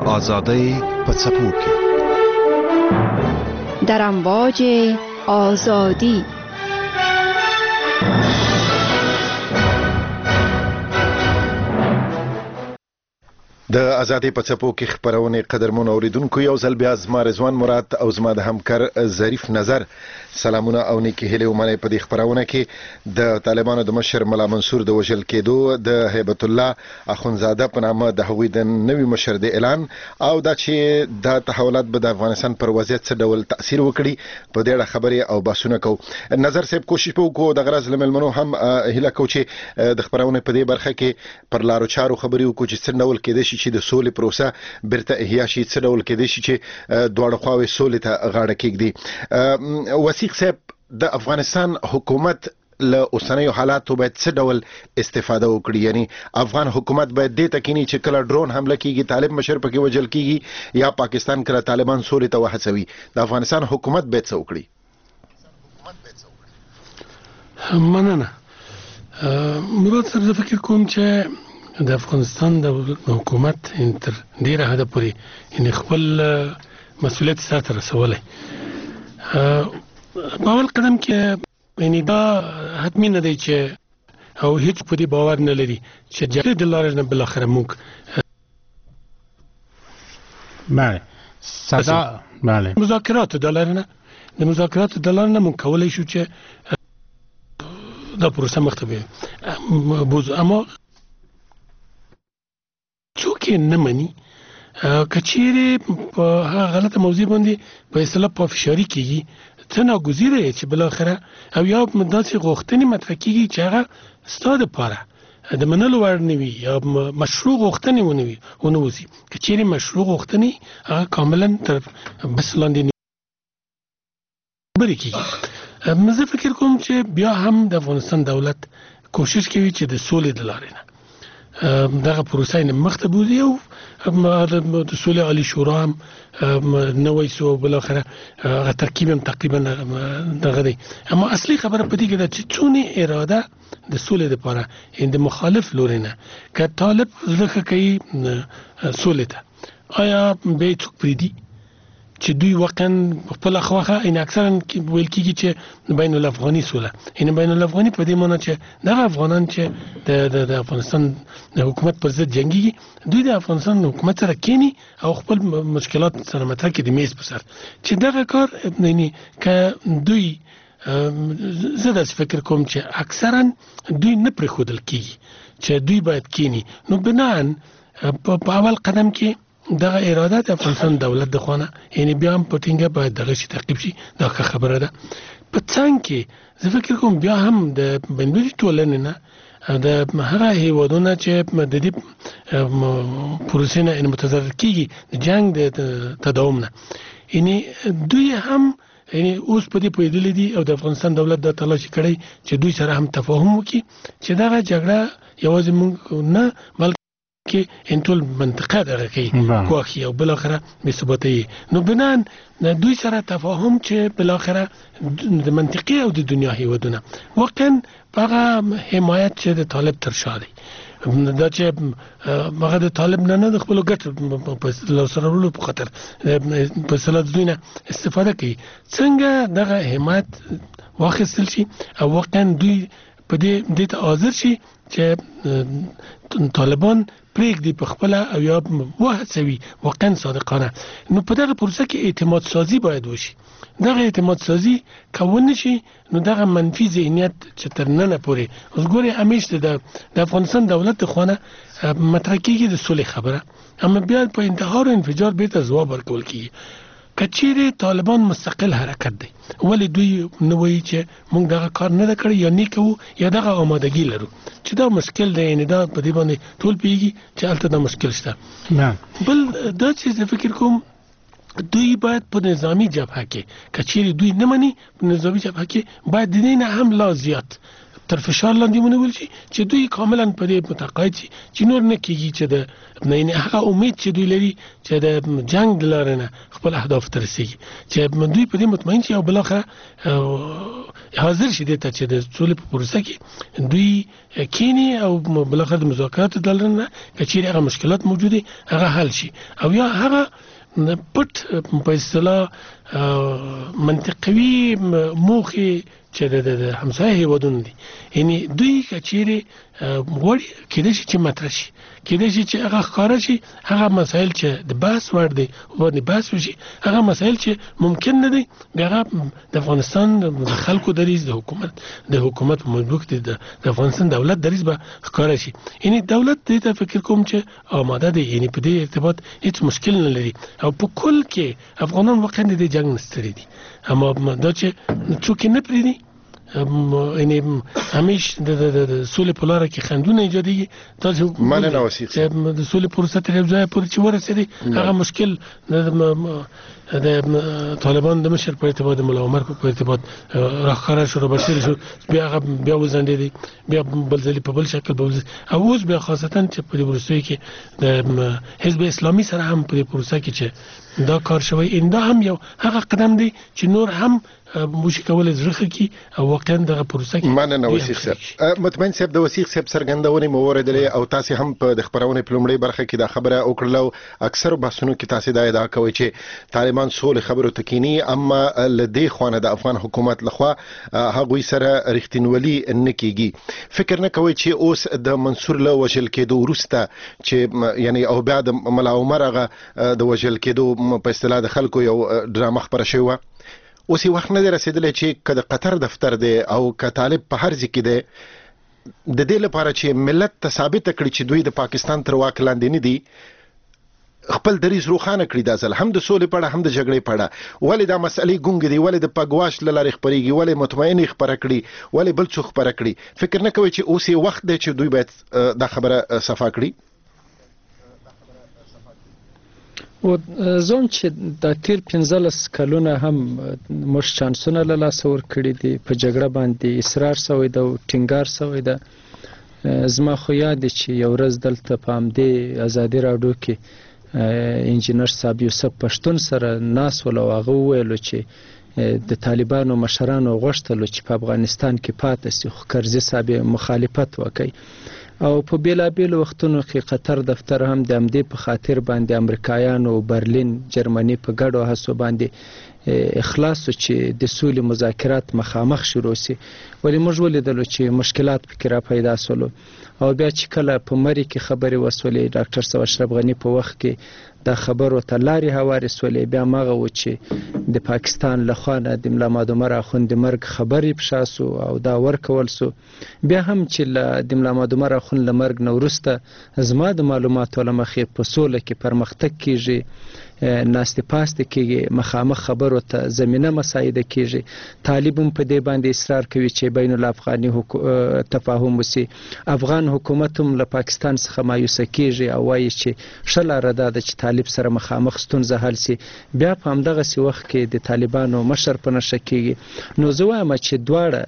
آزادی په څپو کې در امواج آزادی. د ازادي په څپو کې خبرونه قدرمن اوریدونکو یو ځل بیا زما رضوان مراد او زما د همکار ظریف نظر سلامونه او نیکی هیله ومنه په دې خبرونه کې د طالبانو د مشر ملا منصور د وژل کېدو د هیبت الله اخونزاده په نامه د هغوی د نوي مشر د اعلان او دا چې د تحولات به د افغانستان پر وضعیت څه ډول تاثیر وکړي په دې اړه خبرې او بحثونه کوو. نظر صاحب کوشش وکړو د غرض لملمنو هم هیله کوو چې د خبرونه په دې برخه کې پر لارو چارو خبرې وکړو چې څه ډول کېدې شي چې د سولې پروسه برته احیا شي، څه ډول کېدې شي چې دواړه خواوې سولې ته غاړه کېږدي. وثیق صاحب د افغانستان حکومت له اوسنیو حالاتو باید څه ډول استفاده وکړي؟ یعنی افغان حکومت باید دې تکینی چې کله ډرون حمله کیږي طالب مشر پکې وژل کیږي یا پاکستان کله طالبان سولې ته وهڅوي، د افغانستان حکومت باید څه وکړي؟ مننه مراد صاحب، زه فکر کوم چې د افغانستان د حکومت تر ډیره حده پورې ان خپل مسؤلیت سره رسولای. په اول قدم کې یعنی دا حتمی نه دی چې او هیڅ په دې باور نه لري چې جګړه د لارې نه بل اخر موږ مذاکرات د لارې نه موږ کولای شو چې دا پروسه مخته بوز، اما څوک نه مني کچېره په غلطه موضوع باندې په اصطلاح په فشاری کېږي، څه ناګزیره چې بل اخره او یا داسې غوښتنې مطرح کېږي چې هغه ستاسو لپاره د منلو وړ نه وي یا مشروع غوښتنې ونه وي ونوځي. کچېره مشروع غوښتنې هغه کاملا تر بس لاندې خبرې کېږي. زه فکر کوم چې بیا هم د افغانستان دولت کوشش کوي چې د سولې د لارې نه دغه پروسه یې مخته بوزي او د سولې عالی شورا هم نوې سو بل اخره هغه ترکیب هم تقریبا دغه دی. اما اصلي خبره پدې کې ده چې څونه اراده د سولې لپاره د مخالف لوري نه که طالب ځکه کوي سولې ته آیا به څوک پریدي چې دوی واقعا خپل خواخه ان اکثرا ویل کیږي چې بین الافغاني سوله ان بین الافغاني په دې معنی چې دغه افغانان چې د افغانستان د حکومت پر ضد جنگي دوی د افغانستان حکومت سره کینی او خپل مشکلات سره مطرح کړي د میز پر سر چې دغه کار یعنی ک دوی زه د فکر کوم چې اکثرا دوی نه پرې خودل کیږي چې دوی باید کینی. نو بنان په اول قدم کې دغه اراده د افغانستان دولت د خوانه یعنی بیا هم پټینګه باید دغه شي تعقیب شي. دا خبره ده په څنګه کې زه فکر کوم بیا هم د بنوي ټولنې نه د هغه هیوادونه چې د دې پروسې نه متضرر کیږي د جنگ د تداوم نه یعنی دوی هم یعنی اوس په دې پوهېدلې دي او د افغانستان دولت د تلاش کړي چې دوی سره هم تفاهم وکړي چې دغه جګړه یوازې موږ نه بلکې کې انټول منطقه دغه کې کوخي او بل اخره به ثباتي. نو بنان دوی سره تفاهم چې بل اخره د منطقي او د دنیا هیوادونه واقعا هغه حمایت چې د طالب تر شاده دا چې هغه د طالب نه د خپل ګټ په لاسرولو په خاطر په صلاح دوی نه استفاده کوي څنګه دغه حمایت واخیستل شي او واقعا دوی په دې ته حاضر شي چې طالبان پریږدي په خپل او یا وهڅوي واقعا صادقانه. نو په دغه پروسه کې اعتماد سازي باید وشي. دغه اعتماد سازي کول نشي نو دغه منفي ذهنیت چې تر نن پورې اوس ګوري همیشه د افغانستان دولت خوانه مطرح کیږي د صلح خبره، اما بیا په انتحار او انفجار به ته ځواب ورکول کیږي. کچېره طالبان مستقل حرکت دی ولی دوی نو وایي چې موږ دغه کار نه کړی یا نه کوو یا دغه آمادګي لرو چې دا مشکل دی. یعنی دا په دې باندې ټول پیږي چې البته دا مشکل شته. بل دا چې فکر کوم دوی باید په نظامی جبهه کې کچېری دوی نه مني په نظامی جبهه کې باید د دې نه هم لا زیات تر فشار لاندې ونیول شي چې دوی کاملا په دې متقاعد شي چې نور نه کیږي چې د هغه امید چې دوی لري چې د جنگ د لارې نه خپل اهداف ته رسیږي چې دوی په دې مطمئن شي او بالاخره حاضر شي ته چې د سولې په پروسه کې دوی کینی او بالاخره د مذاکرات د لارې نه کچېری هغه مشکلات موجوده هغه حل شي او یا هغه پټ په اصطلاح منطقوي موخه چې د همسایه هیوادونو دي یعنی دوی کچېری وړي کېدای شي چې مطرح شي کېدای شي چې هغه ښکاره شي هغه مسایل چې د بحث وړ دي باندې بحث وشي هغه مسایل چې ممکن نه دي هغه د افغانستان د خلکو دریځ د حکومت په مطابق د افغانستان دولت دریځ به ښکاره شي یعنی دولت دې ته فکر کوم چې آماده دی یعنی په دې ارتباط هیڅ مشکل نه لري او په کل کې افغانان واقعا د جنگ نستړي دي اما دا چې څوک نه پریدي یعنی همیش د سولې په لار کې خندونه ایجادېږي تاسو مننه وسیق چې د سولې پروسه تر یو ځای پورې چې ورسېږي هغه مشکل د طالبان د مشر په ارتباط د مولا عمر په ارتباط راخره شو بشیر شو بیا وزندې بیا بل ځلې په بل شکل او اوس بیا خاصتا چې په روسیې کې د حزب اسلامي سره هم په پروسه کې چې دا کار شوی انده هم یو هغه قدم دی چې نور هم موشي کولای زړه کی او واقعا دغه پروسه کې مننه وسیق صاحب مطمئن صاحب د وسیق صاحب سرګندونې موردلې او تاسو هم په د خبرونه په لومړی برخه کې دا خبره وکړلو اکثر بحثونو کې تاسو دا ادعا کوي چې طالبان سولې خبرو تکینی اما لدی خوانه د افغان حکومت لخوا هغه سره رښتینولي نه کیږي فکر نه کوي چې اوس د منصور له وجل کېدو ورسته چې یعنی او بعد مولا عمر هغه د وجل کېدو په اصطلاح د خلکو یو ډرامه خبره شوی اوس وخت نه رسیدلی چې کله قطر دفتر دی او ک طالب په هر ځای کې دی د دې لپاره چې ملت ته ثابت کړي چې دوی د پاکستان تر واک لاندې نه دي خپل دریځ روښانه کړی دا ځل هم د سولې په اړه هم د جګړې په اړه ولې دا مسلې ګونګ دي ولې د پګواش لارې خبرېږي ولې مطمئن خبره کړي ولې بل څه خبره کړي فکر نه کوي چې اوس وخت دی چې دوی باید دا خبره صفا کړي او زوم چې د تیر 15 کلونه هم مش چانسونه له لاس ور کړی دي په جګړه باندې اصرار سوی د ټینګار سوی د زما خو یاد چې یو ورځ دلته پام دی ازادي راډیو کې انجینر صاحب یوسف پښتون سره ناس ولوغه ویلو چې د طالبانو مشرانو غوښتل چې په افغانستان کې پاتې شي خو کرزي صاحب مخالفت وکړي او په بیلابیل وختونو کې قطر دفتر هم د امدې په خاطر باندې امریکایانو برلین جرمني په ګډو هڅو باندې اخلاص چې د سولې مذاکرات مخامخ شروع شي ولې موږ ولیدل چې مشکلات پکې را پیدا شول او بیا چې کله په مری کې خبرې وسولې ډاکټر سو اشرف غنی په وخت کې دا خبرو ته لارې هوارې سولې بیا ماغه و چې د پاکستان لخوا د ملا محمد عمر اخوند د مرګ خبرې پښاسو او دا ورکول سو بیا هم چې د ملا محمد عمر اخوند له مرګ نو وروسته زما د معلوماتو لمخې په سوله کې پرمختګ کیږي ناستې پاستې کېږي مخامخ خبرو ته زمینه مساعده کېږي طالب هم په دې باندې اصرار کوي چې بین الافغاني تفاهم وسي افغان حکومت هم له پاکستان څخه مایوسه کېږي او وایي چې ښه لاره ده چې طالب سره مخامخ ستونزه حل سي بیا په همدغسې وخت کې د طالبانو مشر په نښه کېږي نو زه وایم چې دواړه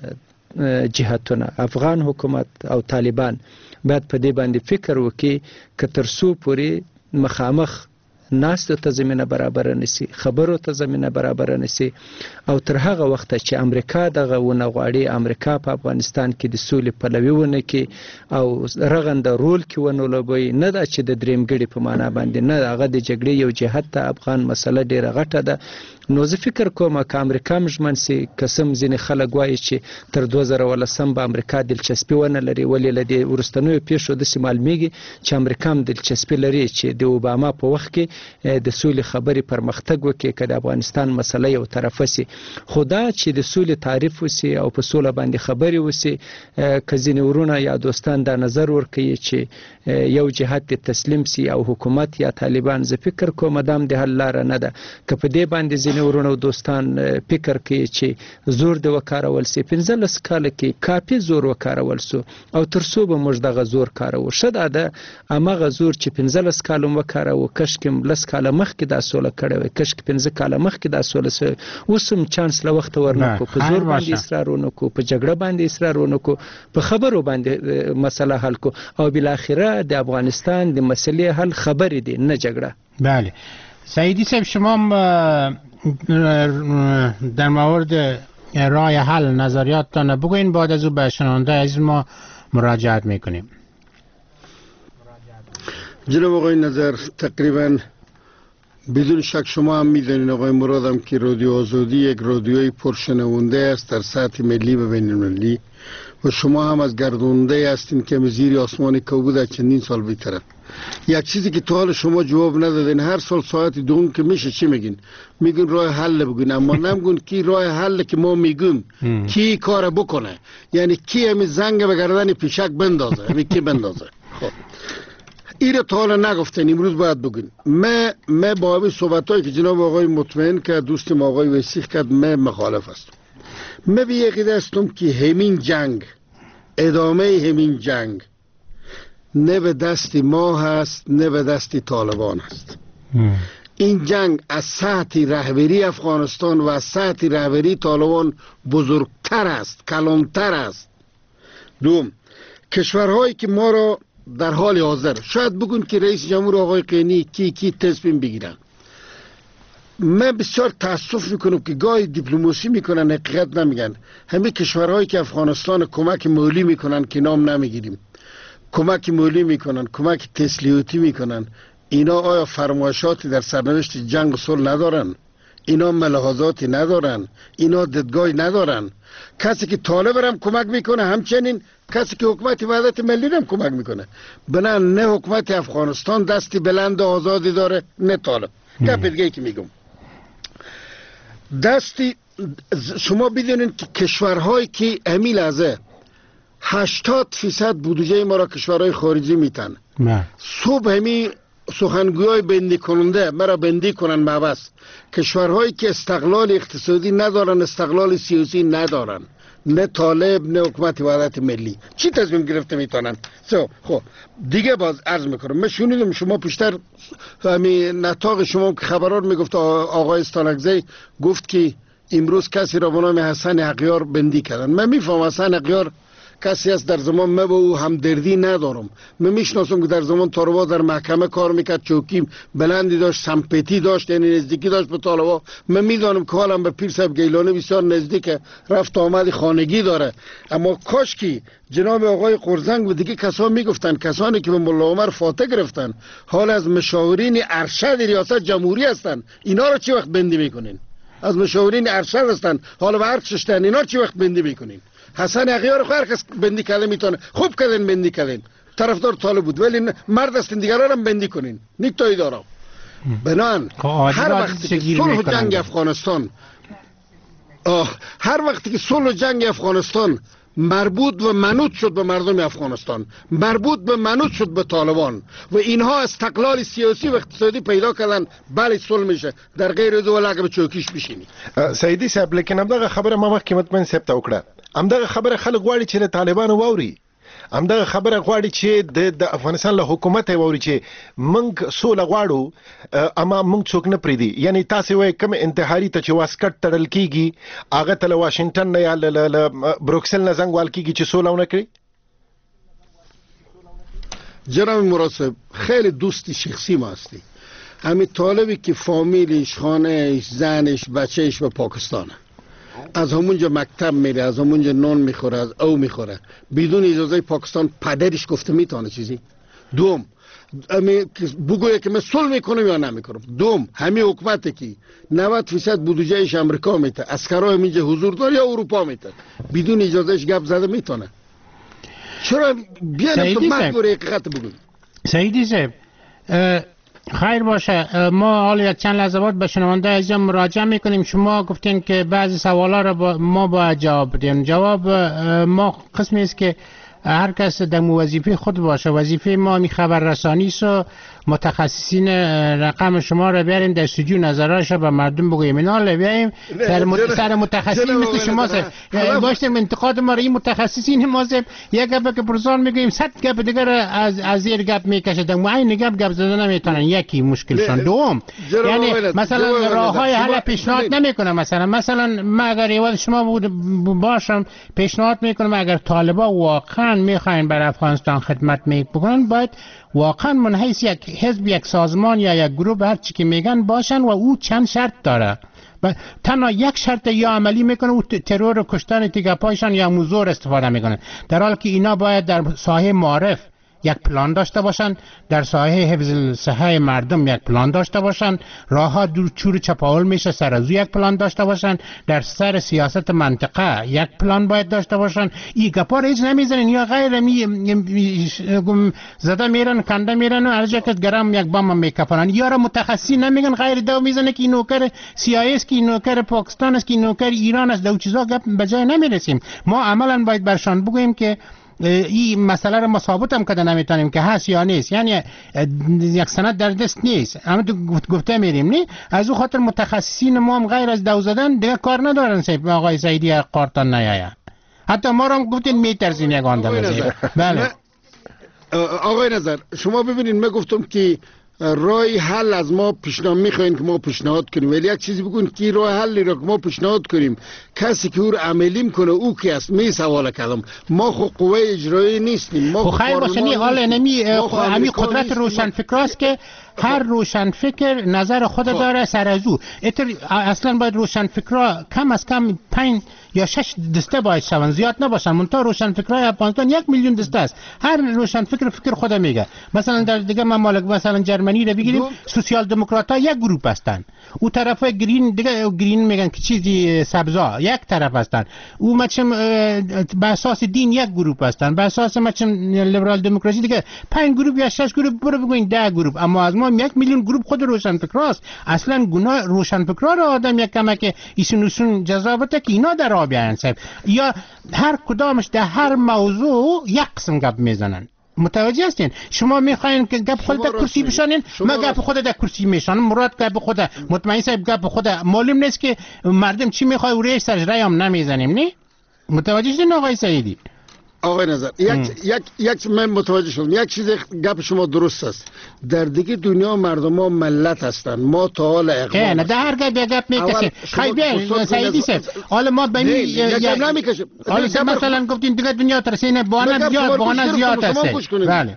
جهتونه افغان حکومت او طالبان باید په دې باندې فکر وکړي که تر څو پورې مخامخ ناستو ته زمینه برابر نشي خبرو ته زمینه برابر نشي او تر هغه وخت چې امریکا دغه ونه غواړي امریکا په افغانستان کې د سولې پلوي ونه کې او رغنده رول کې ونه لوبي نه دا چې د درېمګړي په معنا باندې نه هغه د جګړې یو جهت ته افغان مسله ډیره غټه ده نو زه فکر کوم چې امریکا مجمن سي قسم ځینې خلک وایي چې تر 2013 به امریکا دلچسپي ونه لري ولې لدی ورستنوي پیښو د سیمال میږي چې امریکا هم دلچسپي لري چې د اوباما په وخت کې د سولې خبرې پرمختګ وکړي که د افغانستان مسله یو طرفه سي خدا چې د سولې تعریف وسي او په سوله باندې خبرې وسي که ځینې ورونه یا دوستان دا نظر ورکوي چې یو جهت تسلیم سي او حکومت یا طالبان زه فکر کوم دام د حل لاره نه ده که په دې باندې ځینې ورونه او دوستان فکر کوي چې زور د وکارول سي 15 کال کې کافي زور وکارول سو او تر څو به موږ دغه زور کارو شته د امغه زور چې 15 کال وکارو کشکم لس کال مخکې دا سوله کړو کشک 15 کال مخکې دا سوله وسم چانس له وخت ورنکو په زور باندې اصرار ونکو په جګړه باندې اصرار ونکو په خبرو باندې مسله حل کو او بل اخره د افغانستان د مسلې حل خبرې دي نه جګړه. بله سعیدی صاحب شما در مورد راه حل نظریاتتان بگوین بعد از او به شنونده عزیز ما مراجعت میکنیم. جناب آقای نظر تقریبا بدون شک شما هم میدونین آقای مرادم که رادیو آزادی یک رادیوی پرشنونده است در سطح ملی و بین المللی و شما هم از گرداننده هستین که زیر آسمان کوبود از چندین سال بی‌طرف. یک چیزی که تا حال شما جواب ندادین هر سال ساعت دوم که میشه چی میگین؟ میگین راه حل بگین اما نمیگین کی راه حل که ما میگیم کی کار بکنه یعنی کی همین زنگ به گردن پیشک بندازه همین کی بندازه. خب این تا حالا نگفتن امروز باید بگین. من با همین صحبتایی که جناب آقای مطمئن که دوست ما آقای وسیق کرد من مخالف هستم. من به یکی هستم که همین جنگ ادامه همین جنگ نه به دست ما هست نه به دست طالبان هست. این جنگ از سطح رهبری افغانستان و از سطح رهبری طالبان بزرگتر است کلانتر است. دوم کشورهایی که ما را در حال حاضر شاید بگون که رئیس جمهور آقای قینی کی تصمیم بگیرن. من بسیار تاسف میکنم که گاهی دیپلماسی میکنن حقیقت نمیگن. همه کشورهایی که افغانستان کمک مالی میکنن که نام نمیگیریم کمک مالی میکنن کمک تسلیحاتی میکنن اینا آیا فرمایشاتی در سرنوشت جنگ و صلح ندارن؟ اینا ملاحظاتی ندارن؟ اینا دیدگاهی ندارن؟ کسی که طالب هم کمک میکنه همچنین کسی که حکومت وحدت ملی هم کمک میکنه. بنا نه حکومت افغانستان دستی بلند و آزادی داره نه طالب. گپ دیگه که میگم دستی شما بدونین که کشورهایی که همین لحظه 80% بودجه ما را کشورهای خارجی میتن صبح همین سخنگویای بندی کننده مرا بندی کنن مبس کشورهایی که استقلال اقتصادی ندارن استقلال سیاسی ندارن نه طالب نه حکومت وحدت ملی چی تصمیم گرفته میتونن. خب دیگه باز عرض میکنم من شنیدم شما پیشتر همین نطاق شما که خبرات میگفت آقای استانکزی گفت که امروز کسی را به نام حسن حقیار بندی کردن. من میفهم حسن حقیار کسی است در زمان من با او همدردی ندارم. من میشناسم که در زمان طالبا در محکمه کار میکرد چوکی بلندی داشت سمپتی داشت یعنی نزدیکی داشت به طالبا. من میدانم که حالم به پیر صاحب گیلانی بسیار نزدیک رفت آمد خانگی داره اما کاش که جناب آقای قرزنگ و دیگه کسان میگفتن کسانی که به ملا عمر فاتح گرفتن حال از مشاورین ارشد ریاست جمهوری هستن اینا رو چی وقت بندی میکنین؟ از مشاورین ارشد هستن حالا به ارشدن اینا رو چی وقت بندی میکنین؟ حسن حقیار خو هر کس بندی کردن میتونه خوب کردن بندی کردن طرفدار طالب بود ولی مرد است دیگران هم بندی کنین نیتایی دارم. بنان هر وقتی که صلح جنگ افغانستان هر وقتی که صلح جنگ افغانستان مربوط و منوط شد به مردم افغانستان مربوط به منوط شد به طالبان و اینها استقلال سیاسی و اقتصادی پیدا کردن بله صلح میشه در غیر دو لگه به چوکیش بشینی. سیدی صاحب لیکن همدغه خبره ما مخکې مطمئن صاحب ته وکړه همدغه خبره خلک غواړي چې طالبانو واوري همدغه خبره غواړي چې د افغانستان له حکومت واوري چې موږ سوله غواړو اما موږ څوک نه پریدي یعنی تاسو وایي کوم انتحاري ته چې واسکټ تړل کیږي هغه ته له واشنگټن نه یا له بروکسل نه زنګ وال کیږي چې سوله ونه کړي. جناب مراد صاحب خیلی دوستی شخصی ما هستی همین طالبی که فامیلش خانهش زنش بچهش به پاکستانه از همونجا مکتب میره از همونجا نان میخوره از او میخوره بدون اجازه پاکستان پدرش گفته میتونه چیزی. دوم بگویه که من صلح میکنم یا نمیکنم. دوم همین حکومتی که 90% بودجهش امریکا میته عسکرها همینجا حضور داره یا اروپا میته بدون اجازهش گپ زده میتونه. چرا بیانم تو مجبور حقیقت بگویم. سعیدی صاحب خیر باشه ما حالا یک چند لحظه بعد به شنونده عزیز مراجعه میکنیم. شما گفتین که بعضی سوالا را ما باید جواب بدیم. جواب ما قسمی است که هر کس در وظیفه خود باشه. وظیفه ما می خبررسانی است و متخصصین رقم شما را بیاریم در استودیو نظرش به مردم بگوییم. اینا بیاریم سر متخصصین مثل شما باشیم انتقاد ما را این متخصصین ما یک گپ که پرسان میگیم 100 گپ دیگر از زیر گپ میکشه. در معین گپ زدن نمیتونن. یکی مشکلشون. دوم یعنی مثلا راههای حل پیشنهاد نمیکنه. مثلا ما اگر ایواد شما باشم پیشنهاد میکنم اگر طالبا واقعا میخواین بر افغانستان خدمت میکنن باید واقعا منحیث یک حزب یک سازمان یا یک گروه هر چی که میگن باشن و او چند شرط داره. تنها یک شرط یا عملی میکنه او ترور و کشتن تیگه پایشان یا موزور استفاده میکنه، در حالی که اینا باید در ساحه معارف یک پلان داشته باشن، در ساحه حفظ صحه مردم یک پلان داشته باشن، راهها دور چور چپاول میشه سر از یک پلان داشته باشن، در سر سیاست منطقه یک پلان باید داشته باشن. این گپا رو هیچ نمیزنن یا غیر زده میرن کنده میرن و هر جا که گرم یک بم میکپنن. یا را متخصصی نمیگن غیر دو میزنه که این نوکر CIA است، که این نوکر پاکستان است، که این نوکر ایران است. دو چیزا گپ به جای نمیرسیم. ما عملا باید برشان بگوییم که این مسئله رو ما ثابت هم کده نمیتونیم که هست یا نیست. یعنی یک سند در دست نیست، اما تو گفته میریم نی. از او خاطر متخصصین ما هم غیر از دو زدن دیگه کار ندارن. سیب آقای سعیدی قارتان نیاید. حتی ما رو هم گفتین میترسین یک آنده. بله آقای نظر شما ببینید، من گفتم که راه حل از ما پیشنهاد میخواین که ما پیشنهاد کنیم، ولی یک چیزی بگون که راه حلی را که ما پیشنهاد کنیم کسی که او را عملی میکنه او کی است؟ می سوال کردم. ما خو قوه اجرایی نیستیم. ما خیر باشنی حال همی قدرت روشنفکراست که هر روشنفکر نظر خود داره سر از او. اصلا باید روشنفکرا کم از کم 5 یا 6 دسته باید شون، زیاد نباشن. منتها روشنفکرای افغانستان 1 میلیون دسته است. هر روشنفکر فکر خود میگه. مثلا در دیگه ممالک مثلا جرمنی رو بگیریم، سوسیال دموکرات ها یک گروه هستن، او طرف گرین دیگه گرین میگن که چیزی سبزا یک طرف هستن، او مچم به اساس دین یک گروه هستن، به اساس مچم لیبرال دموکراسی دیگه 5 گروه یا 6 گروه برو بگوین 10 گروه. اما از ما 1 میلیون گروه خود روشنفکراست. اصلا گناه روشنفکرا رو آدم یک کمک ایشون جذابته که اینا در آب بیان صاحب، یا هر کدامش در هر موضوع یک قسم گپ میزنن. متوجه هستین؟ شما میخواین که گپ خود در کرسی بشانین، ما گپ خود در کرسی میشانم. مراد گپ خود مطمئن صاحب گپ خود معلوم نیست که مردم چی میخواد و ریش سرش رای هم نمیزنیم. نه متوجه شدین آقای سعیدی؟ آقای نظر یک من متوجه شدم. یک چیز گپ شما درست است. در دیگه دنیا مردم ها ملت هستن. ما تا حال اقوام نه در هر گپ میکشیم. خیلی سعیدی صاحب حالا ما به یک نمیکشیم. حالا مثلا گفتین دیگه دنیا ترسینه بهانه زیاد است. بله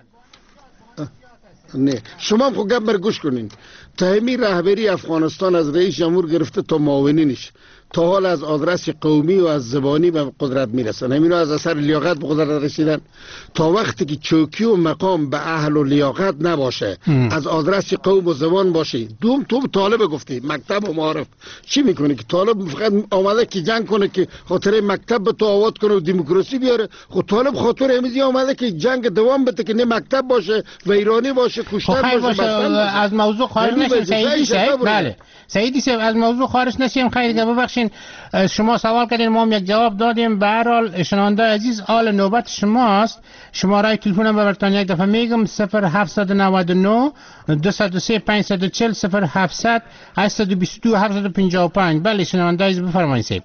نه شما هم خود گپ بر گوش کنین. تهمی رهبری افغانستان از رئیس جمهور گرفته تا معاونینش تا حال از آدرس قومی و از زبانی به قدرت میرسن. همینو از اثر لیاقت به قدرت رسیدن. تا وقتی که چوکی و مقام به اهل و لیاقت نباشه، از آدرس قوم و زبان باشه. تو طالب گفتی مکتب و معارف چی میکنه که طالب فقط آمده که جنگ کنه که خاطر مکتب به تو آواد کنه و دموکراسی بیاره؟ خود طالب خاطر همیزی آمده که جنگ دوام بده که نه مکتب باشه و ایرانی باشه کشتن باشه. از موضوع خارج نشیم سعیدی صاحب. بله سعیدی صاحب از موضوع خارج نشیم. خیلی ببخشید شما سوال کردین ما هم یک جواب دادیم. به هر حال شنونده عزیز آل نوبت شماست. شماره تلفنم براتون یک دفعه میگم 0799 203 540 0700 822 755. بله شنونده عزیز بفرمایید صاحب.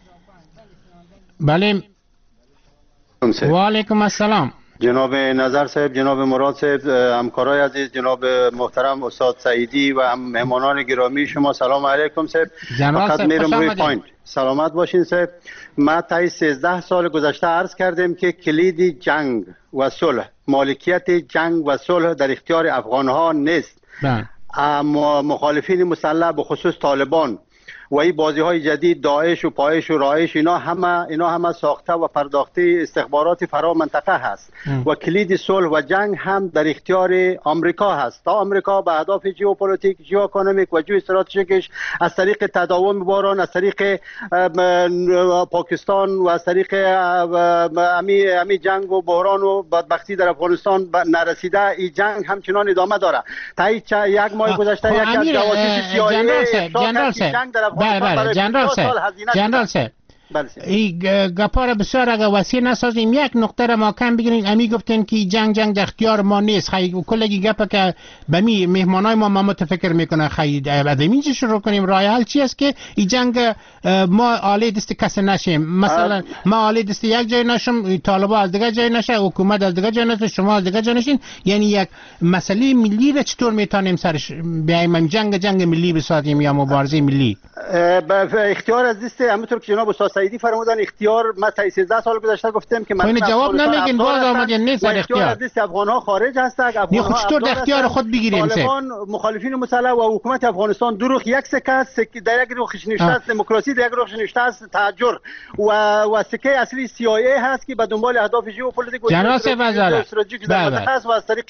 بله و علیکم السلام جناب نظر صاحب، جناب مراد صاحب، همکارای عزیز، جناب محترم استاد سعیدی و مهمانان گرامی شما سلام علیکم صاحب. فقط میرم روی پوینت. سلامت باشین صاحب. ما تا 13 سال گذشته عرض کردیم که کلید جنگ و صلح، مالکیت جنگ و صلح در اختیار افغانها نیست. مخالفین مسلح به خصوص طالبان و این بازی های جدید داعش و پایش و رایش اینا همه ساخته و پرداخته استخبارات فرا منطقه هست و کلید صلح و جنگ هم در اختیار آمریکا هست. تا آمریکا به اهداف ژئوپلیتیک، ژئواکونومیک و ژئواستراتژیکش از طریق تداوم باران، از طریق پاکستان و از طریق امی جنگ و بحران و بدبختی در افغانستان نرسیده، این جنگ همچنان ادامه داره. تا یک ماه گذشته یک از جواسیس CIA جنگ در بله جنرال صاحب این گپا را بسیار اگر وسیع نسازیم، یک نقطه را ما کم بگیریم. امی گفتن که جنگ در اختیار ما نیست، خیلی کلگی گپا که به می مهمانای ما متفکر میکنه خیلی ادمی چه شروع کنیم. راه حل چی است که این جنگ ما آله دست کس نشیم. مثلا ما آله دست یک جای نشیم، طالبان از دیگه جای نشه، حکومت از دیگه جای نشه، شما از دیگه جای نشین. یعنی یک مسئله ملی را چطور میتونیم سرش بیایم جنگ ملی بسازیم یا مبارزه ملی؟ اختیار از دست همونطور که جناب استاد سعیدی فرمودن، اختیار ما 13 سال گذشته گفتیم که من جواب نمیگین، باز آمدین نیست اختیار از دست افغان ها خارج هستند. افغان ها چطور اختیار خود بگیریم؟ طالبان، مخالفین مسلح و حکومت افغانستان دو رخ یک سکه است. در یک رخش نشسته است دموکراسی، در یک رخش نشسته است تحجر و سکه اصلی CIA هست که به دنبال اهداف ژئوپلیتیک و استراتژیک است و از طریق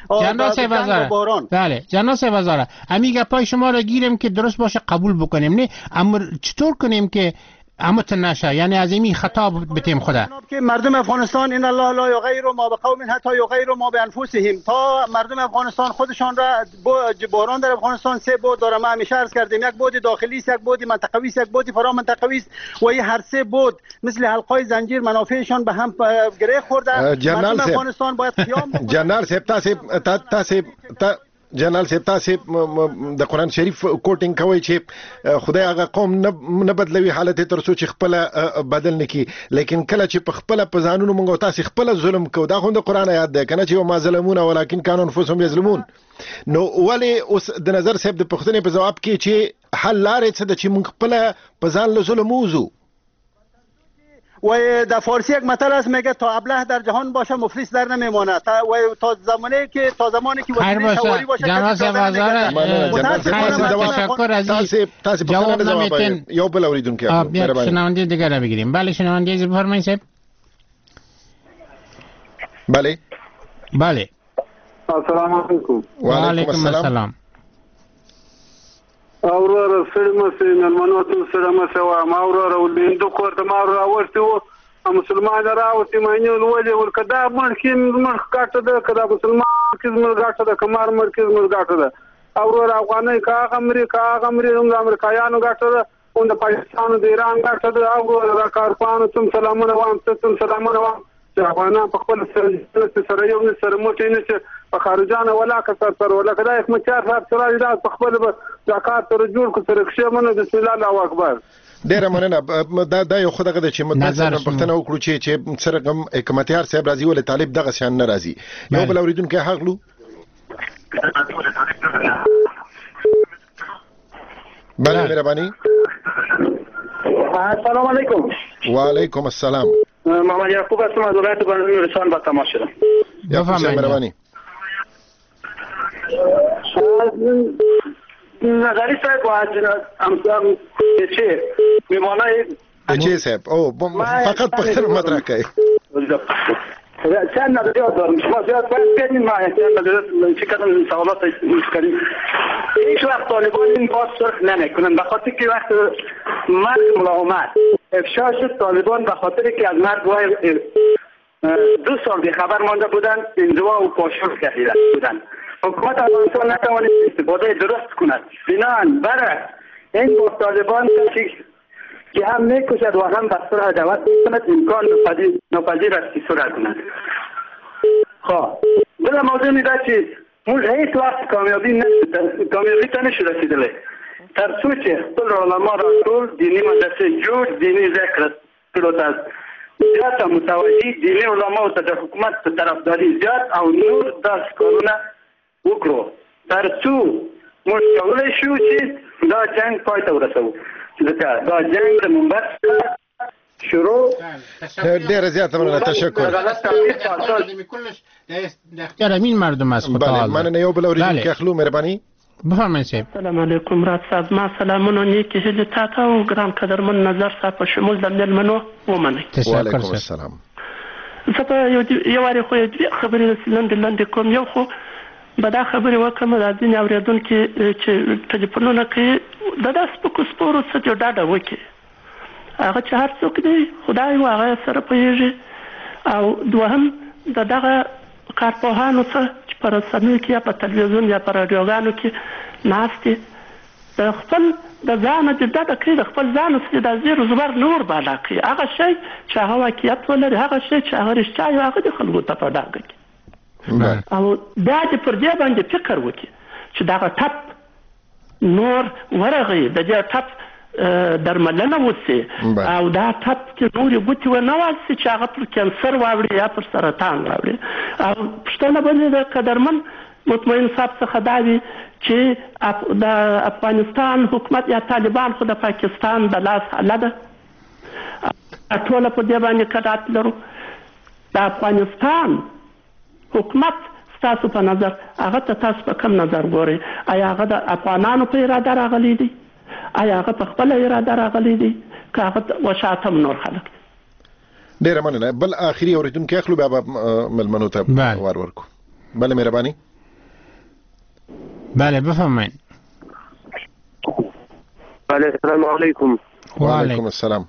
بله جناب وزاره امیگه پای شما را گیریم که درست باشه قبول بکنیم، نه اما چطور کنیم که امت نشه؟ یعنی از این خطاب بتیم خدا که مردم افغانستان ان الله لا یغیر ما بقوم حتی یغیر ما بانفسهم. تا مردم افغانستان خودشان را بحران در افغانستان سه بود داره، ما همیشه عرض کردیم، یک بود داخلی است، یک بود منطقوی است، یک بود فرا منطقوی است و این هر سه بود مثل حلقای زنجیر منافعشان به هم گره خورده. مردم افغانستان باید قیام بکنه. جنرال صاحب جنرال صاحب تاسو د قرآن شریف کوټینګ کوي چې خدای هغه قوم نه بدلوي حالت تر څو چې خپل بدل نکي، لیکن کله چې په خپل په ځانونو موږ تاسو خپل ظلم کو دا خو د قرآن آیات ده کنه چې ما ظلمون ولکن كانوا انفسهم یظلمون. نو ولی اوس د نظر صاحب د پښتنې په جواب کې چې حل لارې څه د چې موږ خپل په ځان له ظلم وزو. و در فارسی یک متل است میگه تا ابله در جهان باشه مفلس در نمیمونه. و تا زمانی که وسیله سواری باشه تاسو جواب نمیتین. یو بل اوریدونکو مهرباني شنونده دیگه را بگیریم. بله شنونده از بفرمایید صاحب. بله السلام علیکم. و علیکم السلام. اورور سلمسه نمنوتو سلمسه و ماورور ولندو کورته ماورور ورتو مسلمان راوتی مانیو ولې ورکدا مرکز کاټه ده کدا مسلمان مرکز مرګاټه ده کمار مرکز مرګاټه ده اورور افغاني کا امریکا امریکایانو ګاټه ده او د پاکستان د ایران ګاټه ده اورور را کارپانو تم سلامونه وام تم سلامونه وام افغانان په خپل سره یو سره موټی نه چې په خارجانه ولا کثر تر ولا کدا یک مچار صاحب سره دا په خپل زکات تر جوړ کو سره ښه منه بسم الله الله اکبر. ډیره مننه. دا یو خدغه د چې متنظر پښتنه وکړو چې سره کوم حکمتیار صاحب راضي ول طالب دغه شان ناراضي. یو بل اوریدونکو حقلو. بله مهرباني. السلام علیکم. و علیکم السلام. محمد یعقوب هستم از ولایت بنی رسان با تماس شدم. مهرباني. نظری صاحب و چه میمانای چه صاحب فقط پختر مطرح کوي. چند نظریات دارم شما زیاد باید بگید ما چند نظریات چقدر سوالات کنیم. هیچ وقت طالبان این باز صرف نمیکنن به خاطر که وقت مرد ملاحمت افشا شد طالبان به خاطر که از مرد 2 سال بی خبر مانده بودن انزوا و پاشور کرده بودن. حکومت افغانستان نتوانید استفاده درست کند. بنابراین برای این با طالبان که هم میکشد و هم بستر عدوت میکند امکان ناپذیر است که صورت کند. خب بلا موضوع میده که هیچ وقت کامیابی تا نشد رسیدله. در سوچ خپل علما را ټول دینی مدرسه جوړ دینی ذکر کړو تاسو زیات متوجي دینی علما ته د حکومت په طرفداري زیات او نور داس کارونه وکړو تر څو موږ کولای شو چې دا جنگ پای ته ورسوو. ځکه دا جنگ د منبر شروع ډیر زیات مننه تشکر. د اختیار امین مردم است. بله مننه. یو بل اوریدونکو اخلو مهرباني. بفرمایید صاحب. السلام علیکم رات صاحب ما سلامونه نیکی هیله تاته او ګران قدرمن نظر صاحب په شمول د مېلمنو ومنئ. وعلیکم السلام. زه په یو واري خو خبرې لنډې کوم. یو خو به دا خبرې وکړم د ځینې اورېدونکي چې ټلیفونونه کوي د داسې سپکو سپورو څه چې ډاډه وکړي هغه چې هر څوک دی خدای و هغه سره پوهېږي. او دوهم د دغه کارپوهانو څه چې په رسنیو کې یا په تلویزیون یا په راډیوګانو کې ناست دي د خپل د ځان د دغه کې د خپل ځان سره د زیر زبر نور بالا کې هغه شی چې هغه واقعیت ولري هغه شی چې هغه رښتیا یو هغه د خلکو ته په ډاګه کې او دا چې پر دې باندې فکر وکړي چې دا ټپ نور ورغی د دې ټپ درملنه وسی او دا ټپ چې نورې ګوتې ونه واسي چې هغه پر کینسر واوړي یا پر سرطان واوړي او پوښتنه باندې د قدرمن مطمئن صاحب څخه دا وي چې د افغانستان حکومت یا طالبان خو د پاکستان د لاس حاله ده ټوله په دې باندې قناعت لرو د افغانستان حکومت ستاسو په نظر هغه ته تاسو په کوم نظر ګورئ آیا هغه د افغانانو په اراده راغلی دی آیا هغه په خپل اراده راغلی دی که هغه وشاتم نور خلک ډیره مننه بل اخري اوریدونکو اخلو بیا ملمنو ته وار ورکو بله مهرباني بله بفرمایید بله السلام علیکم وعلیکم السلام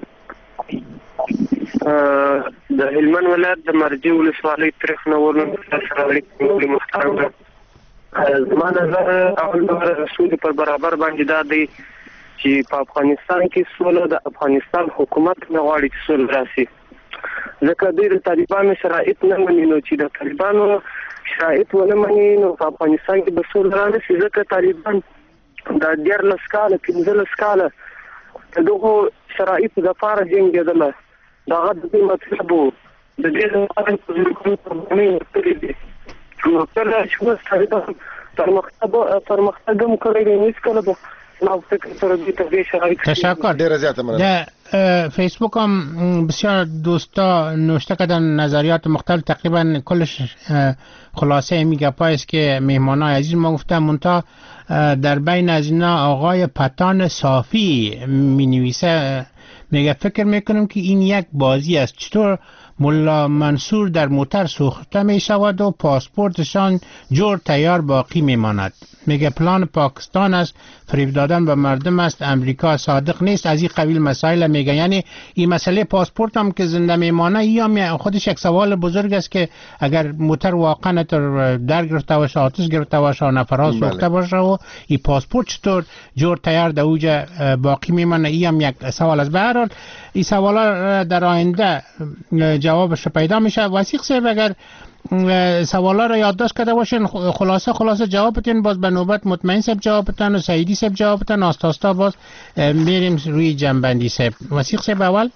د هلمند ولایت د مرجې ولسوالۍ تاریخ نه ورنه سره اړیکې محترم ده زما نظر اول رسول پر برابر باندې دا دی چې په افغانستان کې سوله د افغانستان حکومت نه غواړي چې سوله راشي ځکه دوی د طالبانو شرایط نه مني نو چې د طالبانو شرایط ونه مني نو په افغانستان کې به سوله رانشي ځکه طالبان د 14 کاله 15 کاله د دغو شرایطو دپاره جنګېدله د هغه د دې مطلب و د دې لپاره په ځینو قربانۍ ورکړې دي نو کله چې اوس طالبان پرمختګ هم کړی دی هېڅکله به ما فکر سره دوی ته دې شرایط تشکر ډیره زیاته مننه در فیسبوک هم بسیار دوستا نوشته کردن نظریات مختلف تقریبا کلش خلاصه می گپایی است که مهمانای عزیز ما گفتن منتها در بین از اینا آقای پتان صافی می نویسه میگه فکر میکنم که این یک بازی است چطور ملا منصور در موتر سوخته می شود و پاسپورتشان جور تیار باقی می ماند. میگه پلان پاکستان است، فریب دادن به مردم است، امریکا صادق نیست. از این قبیل مسائل میگه، یعنی این مسئله پاسپورت هم که زنده میمانه یا خودش یک سوال بزرگ است که اگر موتر واقعا در گرفته باشه، آتش گرفته باشه، نفرها سوخته باشه و این پاسپورت چطور جور تیار در اوج باقی میمانه، این هم یک سوال است. به هر حال این سوالا در آینده جوابش پیدا میشه. وثیق صاحب اگر سوالا را یادداشت کرده باشین خلاصه جواب بدین، باز به نوبت مطمئن صاحب جواب بدن و سعیدی صاحب جواب بدن، آستا باز میریم روی جنبندی صاحب. وثیق صاحب اول.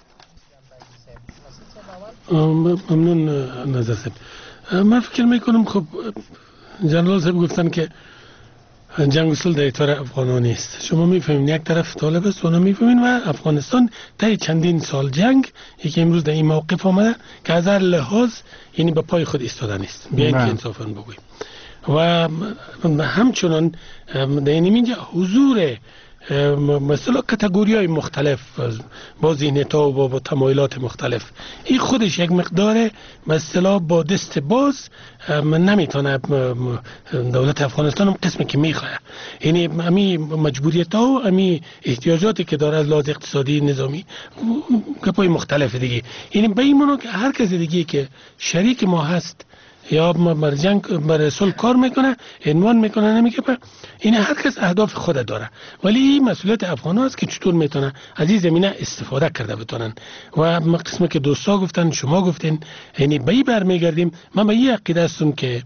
ممنون نظر صاحب. من فکر میکنم خب جنرال صاحب گفتن که جنگ اصول در اطار افغانان نیست. شما میفهمین یک طرف طالب است و اونا میفهمین و افغانستان طی چندین سال جنگ یکی امروز در این موقف آمده که از هر لحاظ یعنی به پای خود ایستاده نیست، بیاین که انصافا بگوییم. و همچنان در این اینجا حضور مثلا کاتگوری‌های مختلف با ذهنیت‌ها و با تمایلات مختلف، این خودش یک مقدار مثلا با دست باز نمیتونه دولت افغانستان هم قسمی که میخواه، یعنی امی مجبوریت‌ها و امی احتیاجاتی که داره از لحاظ اقتصادی نظامی گپای مختلف دیگه، یعنی به این معنی که هر کس دیگه که شریک ما هست یا بر جنگ بر صلح کار میکنه، عنوان میکنه، نمیگه این هر کس اهداف خود داره، ولی این مسئولیت افغان‌ها است که چطور میتونه از این زمینه استفاده کرده بتونن. و قسمی که دوستا گفتن، شما گفتین، یعنی به این برمیگردیم. من به این عقیده هستم که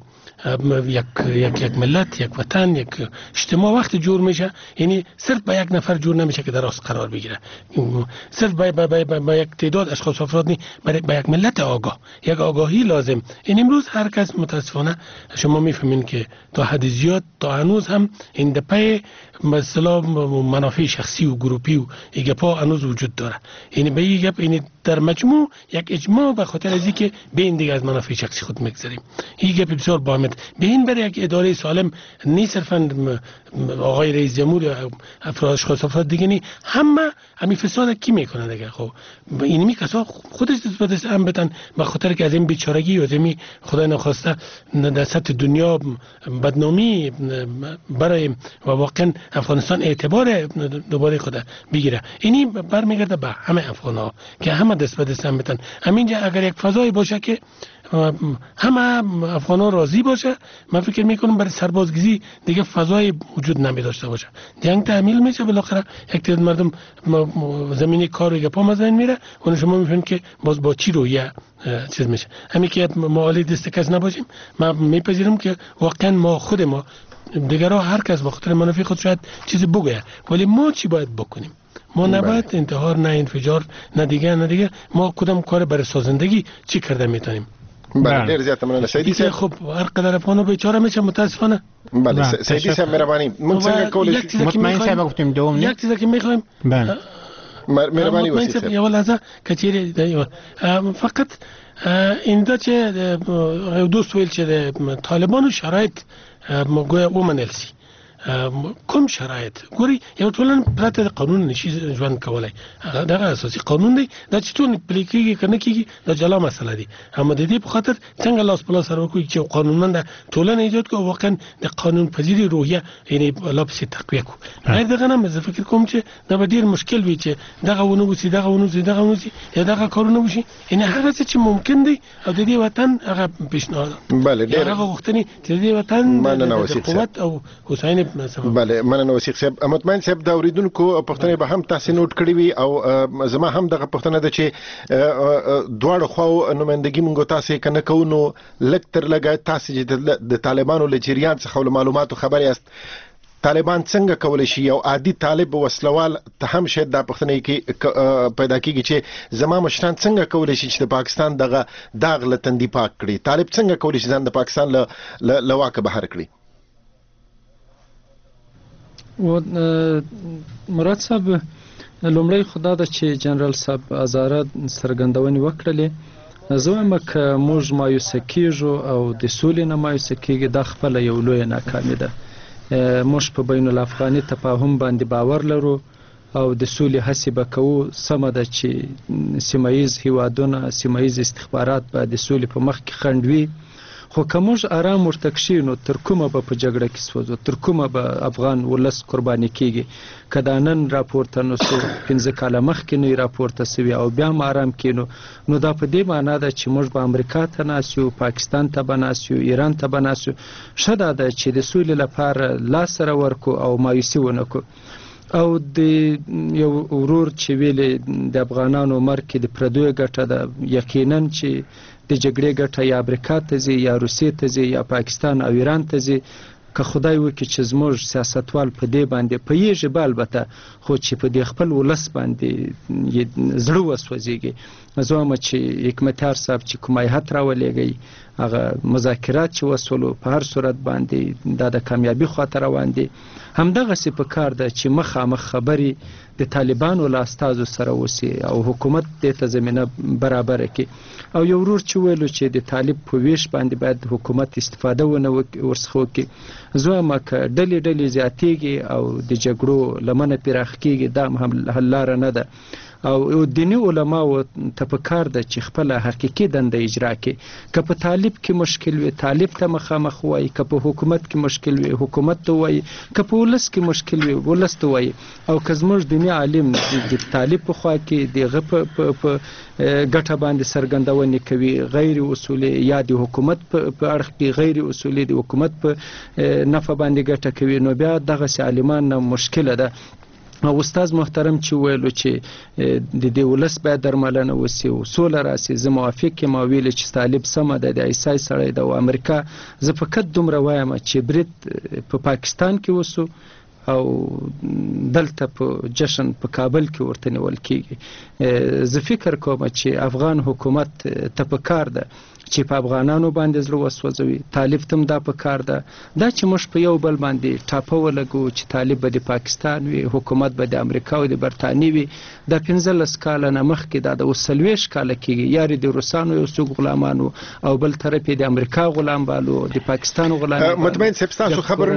یک ملت، یک وطن، یک اجتماع وقت جور میشه، یعنی صرف به یک نفر جور نمیشه که در راست قرار بگیره، صرف به یک تعداد اشخاص افراد نیست، به یک ملت آگاه، یک آگاهی لازم. این امروز هر کس متاسفانه شما میفهمین که تا حد زیاد تا هنوز هم این دپای مثلا منافع شخصی و گروپی و ایگپا هنوز وجود داره. یعنی به این گپ این در مجموع یک اجماع به خاطر از اینکه به این دیگه از منافع شخصی خود میگذریم. این گپ بسیار باهمه. به این برای یک اداره سالم نه صرفا آقای رئیس جمهور افراد دیگه نی، همین فساد کی میکنه دیگه. خب اینمی کسا خودش دست هم بدن به خاطر که از این بیچارگی و از این خدای نخواسته در سطح دنیا بدنامی برای و واقعا افغانستان اعتبار دوباره خود بگیره. اینی برمیگرده به همه افغان‌ها که همه دست به دست هم بدن. همینجا اگر یک فضایی باشه که همه افغان‌ها راضی باشه، من فکر میکنم برای سربازگیری دیگه فضای وجود نمی داشته باشه. جنگ تحمیل میشه، بالاخره یک تعداد مردم زمینی کار و پا مزین میره، اون شما میفهمید که باز با چی رویه چیز میشه. همین که ما علی دست کس نباشیم، من میپذیرم که واقعا ما خود ما دیگرها هر کس با خاطر منافع خود شاید چیزی بگه، ولی ما چی باید بکنیم؟ ما نباید انتحار، نه انفجار، نه دیگه ما کدام کار برای سازندگی چی کرده میتونیم. بله ډیر زیات مننه سیدی صاحب. خب هر قدر افغانو بیچاره میشه متاسفانه. بله سیدی صاحب مهربانی مونږ څنګه کولای شو مطمئن صاحب گفتیم دوم یک چیزی که میخوایم بله مهربانی وسیع یو لحظه کچیری فقط این دا چې دوست ویل چې د طالبانو شرایط موږ ومنل سي. کوم شرایط ګوري یو ټولن پرته د قانون نشي ژوند کولای، دغه اساسي قانون دی دا چې ټول پلي کېږي کنه کېږي د جلا مسله دي. اما د دې په خاطر څنګه لاس په لاس سره وکړي چې قانونمند ټولنه ایجاد کړو، واقعا د قانون پذیری روحیه یعنی لا پسې تقویه کړو. غیر دغه نه زه فکر کوم چې دا به ډیر مشکل وي چې دغه ونوسی یا دغه کارونه وشي. یعنی هغه څه چې ممکن دی او د دې وطن هغه پیشنهاد بله ډیر هغه وختنی چې د دې وطن د قوت او حسین بله مننه وسیق صاحب. مطمئن صاحب د اوریدونکو پښتنې به هم تاسو نوٹ کړی وي او زما هم دغه پښتنه ده چې دواړو خو نمائندګي مونږ تاسو کنه کوو لکتر لګا تاسو چې د طالبانو لجریان څخه معلوماتو خبر یاست. طالبان څنګه کولای شي یو عادي طالب وسلوال ته هم شاید د پښتنې کې پیدا کیږي چې زما مشران څنګه کولای شي چې د پاکستان دغه داغ لتندې پاک کړي؟ طالب څنګه کولای شي ځان د پاکستان له واکه بهر کړي؟ و مراد صاحب لومړی خدا ده چې جنرال صاحب ازاره سرګندونې وکړلې. زه وایم که موږ مایوسه کیږو او د سولې نه مایوسه کیږي دا خپله یو لویه ناکامي ده. موږ په بین الافغاني تفاهم باندې باور لرو او د سولې هڅې به کوو. سمه ده چې سیمه ییز هیوادونه سیمه ییز استخبارات به د سولې په مخ کې خنډ وي، خو که موږ ارام ورته کښېنو تر کومه به په جګړه کې سوځو، تر کومه به افغان ولس قرباني کیږي. که دا نن راپورته نه سو 15 کاله مخکې نه راپورته سوي او بیا هم ارام کینو، نو دا په دې معنا ده چې موږ به امریکا ته ناست یو، پاکستان ته به ناست یو، ایران ته به ناست یو. ښه دا ده چې د سولې لپاره لاس سره ورکو او مایوسي ونه کړو. او د یو ورور چې ویلې د افغانانو مرګ کې د پردیو ګټه ده، یقینا چې د جګړې ګټه یا امریکا ته ځي یا روسیې ته ځي یا پاکستان او ایران ته ځي. که خدای وکړي چې زموږ سیاستوال په دې باندې پوهېږي به البته، خو چې په دې خپل ولس باندې زړه وسوځېږي. زه وایم چې حکمتیار صاحب چې کوم هیات راولېږئ هغه مذاکرات چې وسولو په هر صورت باندې دا د کامیابي خواته روان دي. همدغسې په کار ده چې مخامخ خبرې د طالبانو له استازو سره وسي او حکومت دې ته زمینه برابره کړي. او یو ورور چې ویلو چې د طالب په ویش باندې باید حکومت استفاده ونه ورڅخه وکړي. زه وایم که ډلې زیاتېږي او د جګړو لمنه پراخ کېږي دا هم حل لاره نه ده. او دینی علماو ته په کار ده چې خپله حقیقي دنده اجرا کړي. که په طالب کې مشکل وي طالب ته مخامخ وایي، که په حکومت کې مشکل وي حکومت ته وایي، که په ولس کې مشکل وي ولس ته وایي. او که زموږ دیني عالم د طالب په خوا کې دغه په ګټه باندې سرګندونې کوي غیر اصولي، یا د حکومت په اړخ کې غیر اصولي د حکومت په نفع باندې ګټه کوي، نو بیا دغسې عالمان نه مشکله ده. او استاد محترم چې ویلو چې د دې ولس باید درملنه وسي او سوله راسي، زه موافق یم. ویل چې طالب سمه ده د عیسی سړی ده او امریکا. زه فقط دومره وایم چې برید په پاکستان کې وسو او دلته په جشن په کابل کې ورته نیول کېږي. زه فکر کوم چې افغان حکومت ته په کار ده چې په افغانانو باندې زړه وسوځوي. طالب ته هم دا په کار ده دا چې موږ په یو بل باندې ټاپه ولګو چې طالب به د پاکستان وي، حکومت به د امریکا او د برطانیې وي. دا 15 کاله نه مخکې دا د 40 کاله کېږي. یارې د روسانو یو څوک غلامانو او بل طرف یې د امریکا غلام بالو، د پاکستان غلام. مطمئن صاحب ستاسو خبرونه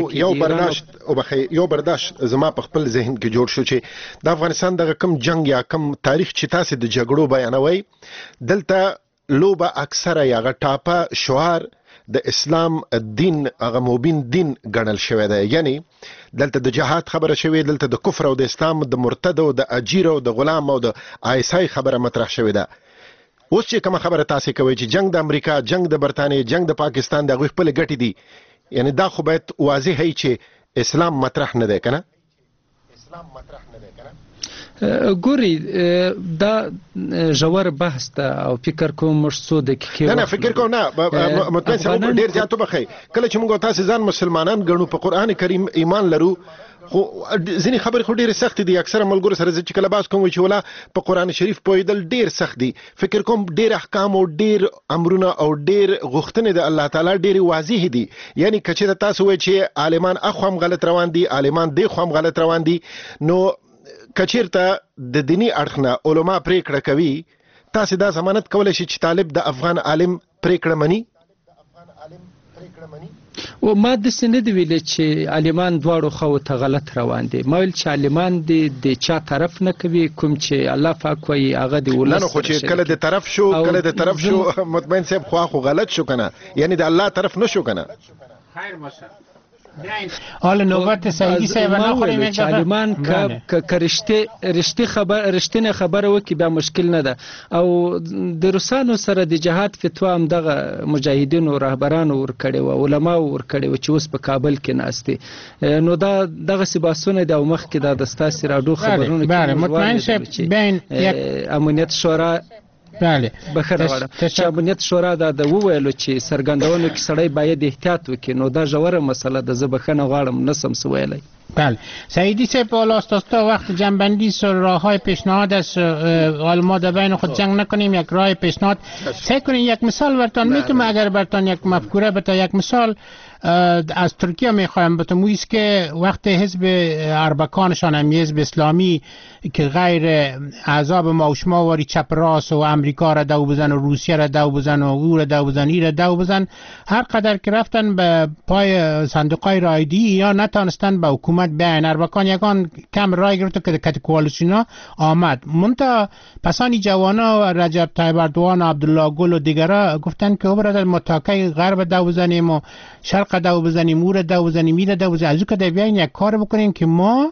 یو برداشت زما په خپل ذهن کې جوړ شو چې د افغانستان دغه کم جنگ یا کم تاریخ چې تاسو د جګړو بیانوي دلته لوبه اکثره یا ټاپه شعار د اسلام دین هغه مبین دین ګڼل شوی دی. یعنی دلته د جهاد خبره شوی، دلته د کفر او د اسلام د مرتد او د اجیر او د غلام او د عیسی خبره مطرح شوی ده. اوس چې کوم خبره تاسو کوي چې جنگ د امریکا، جنگ د برتانیې، جنگ د پاکستان د غوښ په لګټې دي، یعنی دا خو باید واضح هي چې اسلام مطرح نه دی کنه. ګوري دا ژور بحث ته او فکر کوم مرسو د کې نه فکر کوم نه مطمئن سم ډیر زیاتو بخي کله چې موږ تاسو ځان مسلمانان ګڼو په قران کریم ایمان لرو، خو ځینې خبرې خو ډېرې سختې دي. اکثره ملګرو سره چې کله باز کوم چې ولا په قران شریف پوهېدل ډېر سخت دي. فکر کوم ډېر احکام او ډېر امرونه او ډېر غوښتنې د الله تعالی ډېرې واضح دي. یعنی کچې تاسو وایي چې عالمان اخوام غلط روان دي، عالمان دی خوام غلط روان دي، نو کچیرته د دینی اړخنه علما پریکړه کوي، تاسو دا ضمانت کولای شئ چې طالب د افغان عالم پریکړه مني؟ او ما د سند ویل چې عالمان دواړو خو ته غلط روان دي. ما ویل چې عالمان د چا طرف نه کوي، کوم چې الله پاک وایي هغه دی ولس نه، خو چې کله د طرف شو کله د طرف شو مطمئن صاحب خو غلط شو کنه، یعنی د الله طرف نشو کنه. خیر باشه حالا نوبت سعیدی صاحب نه خوریم یک دفعه عالمان که رشتینه خبره وکي بیا مشکل نه ده. او د روسانو سره د جهاد فتوا هم دغه مجاهدینو رهبرانو ورکړي او علما ورکړي چې اوس په کابل کې ناستي. نو دا دغه سباسونه د مخ کې د ستاسو راډیو خبرونه کې مطمئن شه بین امنیت شورا بله بخره وړه چې امنیت شورا د وویلو چې سرګندونو کې سړی باید احتیاط وکړي. نو دا ژوره مسله د زبخنه غواړم نسم سویلای. بله سعیدی صاحب تا وقت جنبندی راه های پیشنهاد است. حالا ما در بین خود جنگ نکنیم، یک راه پیشنهاد سعی کنیم. یک مثال برتان میتونم اگر برتان یک مفکوره بتا یک مثال از ترکیه میخوایم بتون است که وقت حزب اربکانشان هم حزب اسلامی که غیر احزاب ما و شما واری چپ راست و امریکا را دو بزن و روسیه را دو بزن و او را دو بزن ای را دو بزن، هر قدر که رفتن به پای صندوقای رایدی یا نتانستن به حکومت بیان. اربکان یکان کم رای گرفت که کت کوالوسیونا آمد منتا پسانی جوانا و رجب طیب اردوان و عبدالله گل و دیگرها گفتن که برادر متاکای غرب دو بزنیم و شرق دو بزنیم، او را دو بزنیم، می را دو بزنیم. از او که در بیاین یک کار بکنیم که ما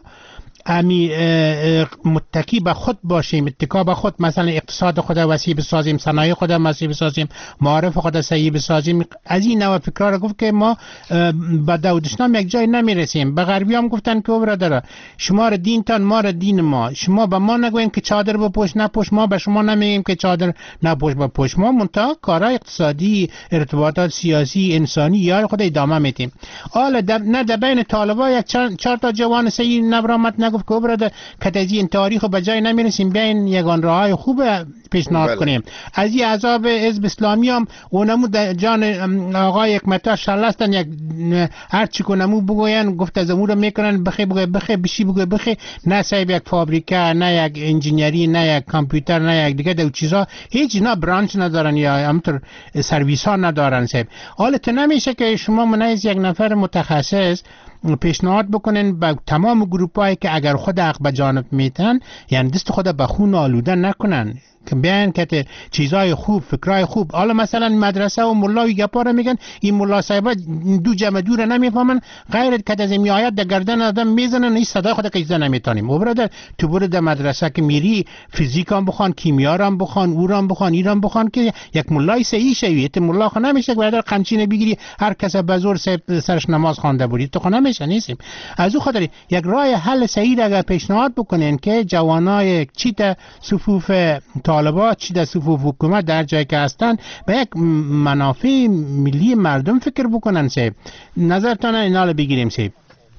متکی به خود باشیم، اتکا به خود، مثلا اقتصاد خود وسیع بسازیم، صنایع خود وسیع بسازیم، معارف خود صحیح بسازیم. از این نوع فکرها را گفت که ما به دودشنام یک جای نمیرسیم. به غربی هم گفتن که برادر شما را دینتان ما را دین ما، شما به ما نگوین که چادر بپوش نپوش، ما به شما نمیگیم که چادر نپوش بپوش. ما منتها کارهای اقتصادی، ارتباطات سیاسی، انسانی یا خود ادامه میدیم. حالا نه در بین طالبا یک چهار تا جوان صحیح نبرامت گفت که برادر که از این تاریخ به جای نمیرسیم، بیاین یگان راههای خوب پیشنهاد کنیم. از این عذاب حزب اسلامی هم اونمو جان آقای حکمت‌ها شلستن یک هر چی کنمو بگوین گفت از امور میکنن بخی بشی بخی نه صاحب یک فابریکه، نه یک انجینیری، نه یک کامپیوتر، نه یک دیگه دو چیزا هیچ اینا برانچ ندارن یا همطور سرویس ها ندارن صاحب. حالا تو نمیشه که شما منعیز یک نفر متخصص پیشنهاد بکنن به تمام گروپ هایی که اگر خود حق به جانب میتن یعنی دست خود به خون آلوده نکنن، که بیان که چیزای خوب، فکرای خوب. حالا مثلا مدرسه و ملای گپا رو میگن، این ملا صاحبا دو جمع دور نمیفهمن، غیر که از میآیت در گردن آدم میزنن، این صدای خود که ایزا نمیتونیم. و برادر تو برو در مدرسه که میری فیزیک هم بخوان، کیمیا هم بخوان، او هم بخوان، ایران بخوان که یک ملای صحیح شوی. تو ملا خو نمیشه که برادر قمچینه بگیری هر کس بزور سرش نماز خوانده بودی، تو خو نمیشه نیستیم. از او خاطر یک راه حل صحیح اگر پیشنهاد بکنین که جوانای چی در صفوف طالبات چی در صفوف حکومت در جایی که هستن به یک منافع ملی مردم فکر بکنن. صاحب نظرتان اینا رو بگیریم. صاحب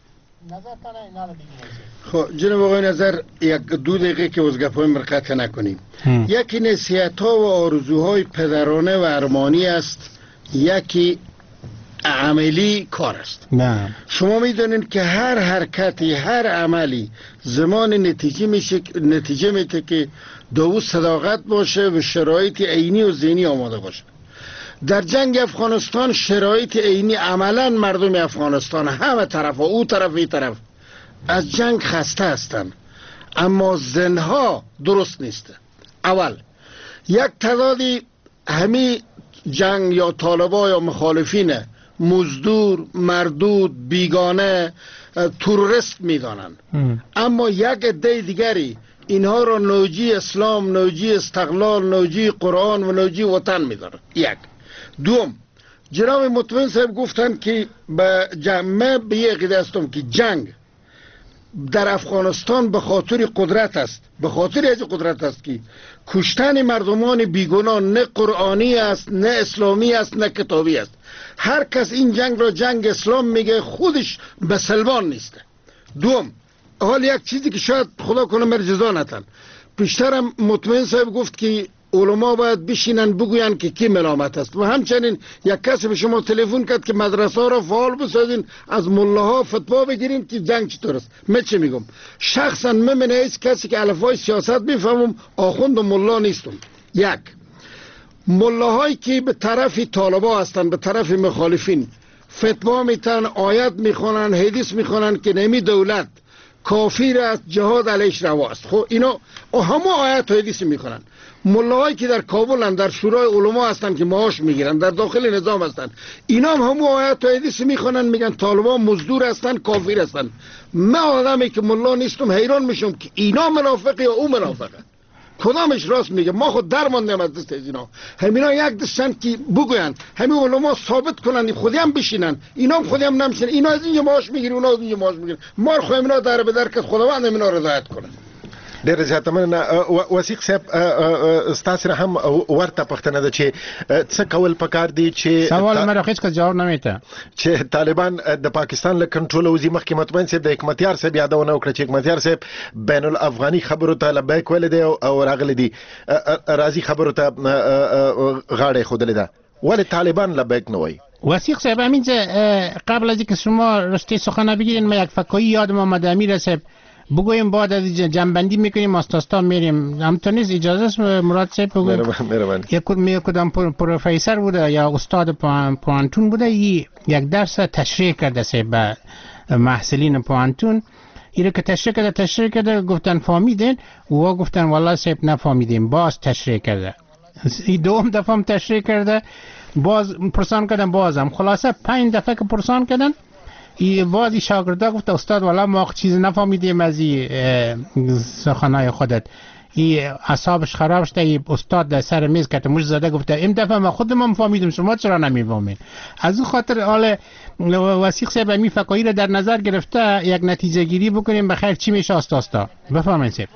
خب جناب آقای نظر یک دو دقیقه که از گپای مرقت نکنیم. یکی نصیحت ها و آرزوهای پدرانه و ارمانی است، یکی عملی کار است. نه. شما میدونید که هر حرکتی، هر عملی زمان نتیجه میده که دو صداقت باشه و شرایط عینی و ذهنی آماده باشه. در جنگ افغانستان شرایط عینی عملا مردم افغانستان همه طرف و او طرف ای طرف از جنگ خسته هستند، اما ذهنها درست نیست. اول یک تعدادی همی جنگ یا طالبا یا مخالفین مزدور، مردود، بیگانه، تروریست میدانند، اما یک عده دیگری اینها را نوجی اسلام، نوجی استقلال، نوجی قرآن و نوجی وطن می‌دارن. یک. دوم، جناب مطمئن صاحب گفتن که من به یک عقیده هستم که جنگ در افغانستان به خاطر قدرت است، به خاطر از قدرت است که کشتن مردمان بیگناه نه قرآنی است، نه اسلامی است، نه کتابی است. هر کس این جنگ را جنگ اسلام میگه خودش به سلمان نیست. دوم، حال یک چیزی که شاید خدا کنه مرجزا نتن، پیشترم مطمئن صاحب گفت که علما باید بشینن بگوین که کی ملامت است و همچنین یک کسی به شما تلفن کرد که مدرسه را فعال بسازین، از ملاها فتوا بگیرین که جنگ چطور است. من چه میگم؟ شخصا من از کسی که الفبای سیاست میفهمم آخوند و ملا نیستم. یک، ملاهایی که به طرف طالبا هستن، به طرف مخالفین فتوا میتن، آیت میخونن، حدیث میخونن که نمی دولت کافر است، جهاد علیش روا است. خب اینا همه آیت و حدیث میخونن. ملاهایی که در کابل هستند، در شورای علما هستند که معاش میگیرن، در داخل نظام هستند، اینا هم آیت و حدیث میخونن، میگن طالبان مزدور هستند، کافر هستند. من آدمی که ملا نیستم حیران میشم که اینا منافقه یا او منافقه، کدامش راست میگه؟ ما خود درماندیم از دست اینا. همینا یک دستن که بگوین، همین علما ثابت کنن، خودی هم بشینن، اینا هم خودی هم نمیشن، اینا از اینجا معاش میگیرن، اونا از اینجا معاش میگیرن. ما خو همینا در به در که خداوند همینا رضایت کنه. ډېر زیاته مننه. وثیق صاحب، ستاسو هم ورته پوښتنه ده چې څه کول پکار دي چې سوال مې هیڅ کا جواب نه میته چې طالبان د پاکستان له کنټرول وزي. مخکې مطمئن صاحب د حکمتیار صاحب یادونه وکړه چې حکمتیار صاحب بین الافغاني خبرو ته لبیک ویل دی او راغلی دی راضي خبرو ته غاړه خودلې ده، ولې طالبان لبیک نه وایي؟ وثیق صاحب، همینجا قبل از اینکه شما رشته سخن بگیرین ما یک فکایی یادم آمد. امیر صاحب بگویم بعد از جنبندی میکنیم آستاستا میریم. همطور نیست؟ اجازه است مراد صاحب بگویم؟ یک کدام پروفیسور بوده یا استاد پوانتون بوده، یک درس تشریح کرده صاحب به محصلین پوانتون. ایره که تشریح کرده گفتن فهمیدین؟ و گفتن والله صاحب نفهمیدیم. باز تشریح کرده، دوم دفعه هم تشریح کرده، باز پرسان کردن، بازم خلاصه 5 دفعه که پرسان کردن، بعضی شاگردا گفت استاد والا ما چیز نفهمیدیم از این سخنای خودت. این اعصابش خراب شده، استاد در سر میز کته مش زده گفته این دفعه ما خودم فهمیدم، شما چرا نمیفهمین؟ از اون خاطر حال وثیق صاحب می فکایی را در نظر گرفته یک نتیجه گیری بکنیم. بخیر چی میشه استاد؟ بفهمین صاحب.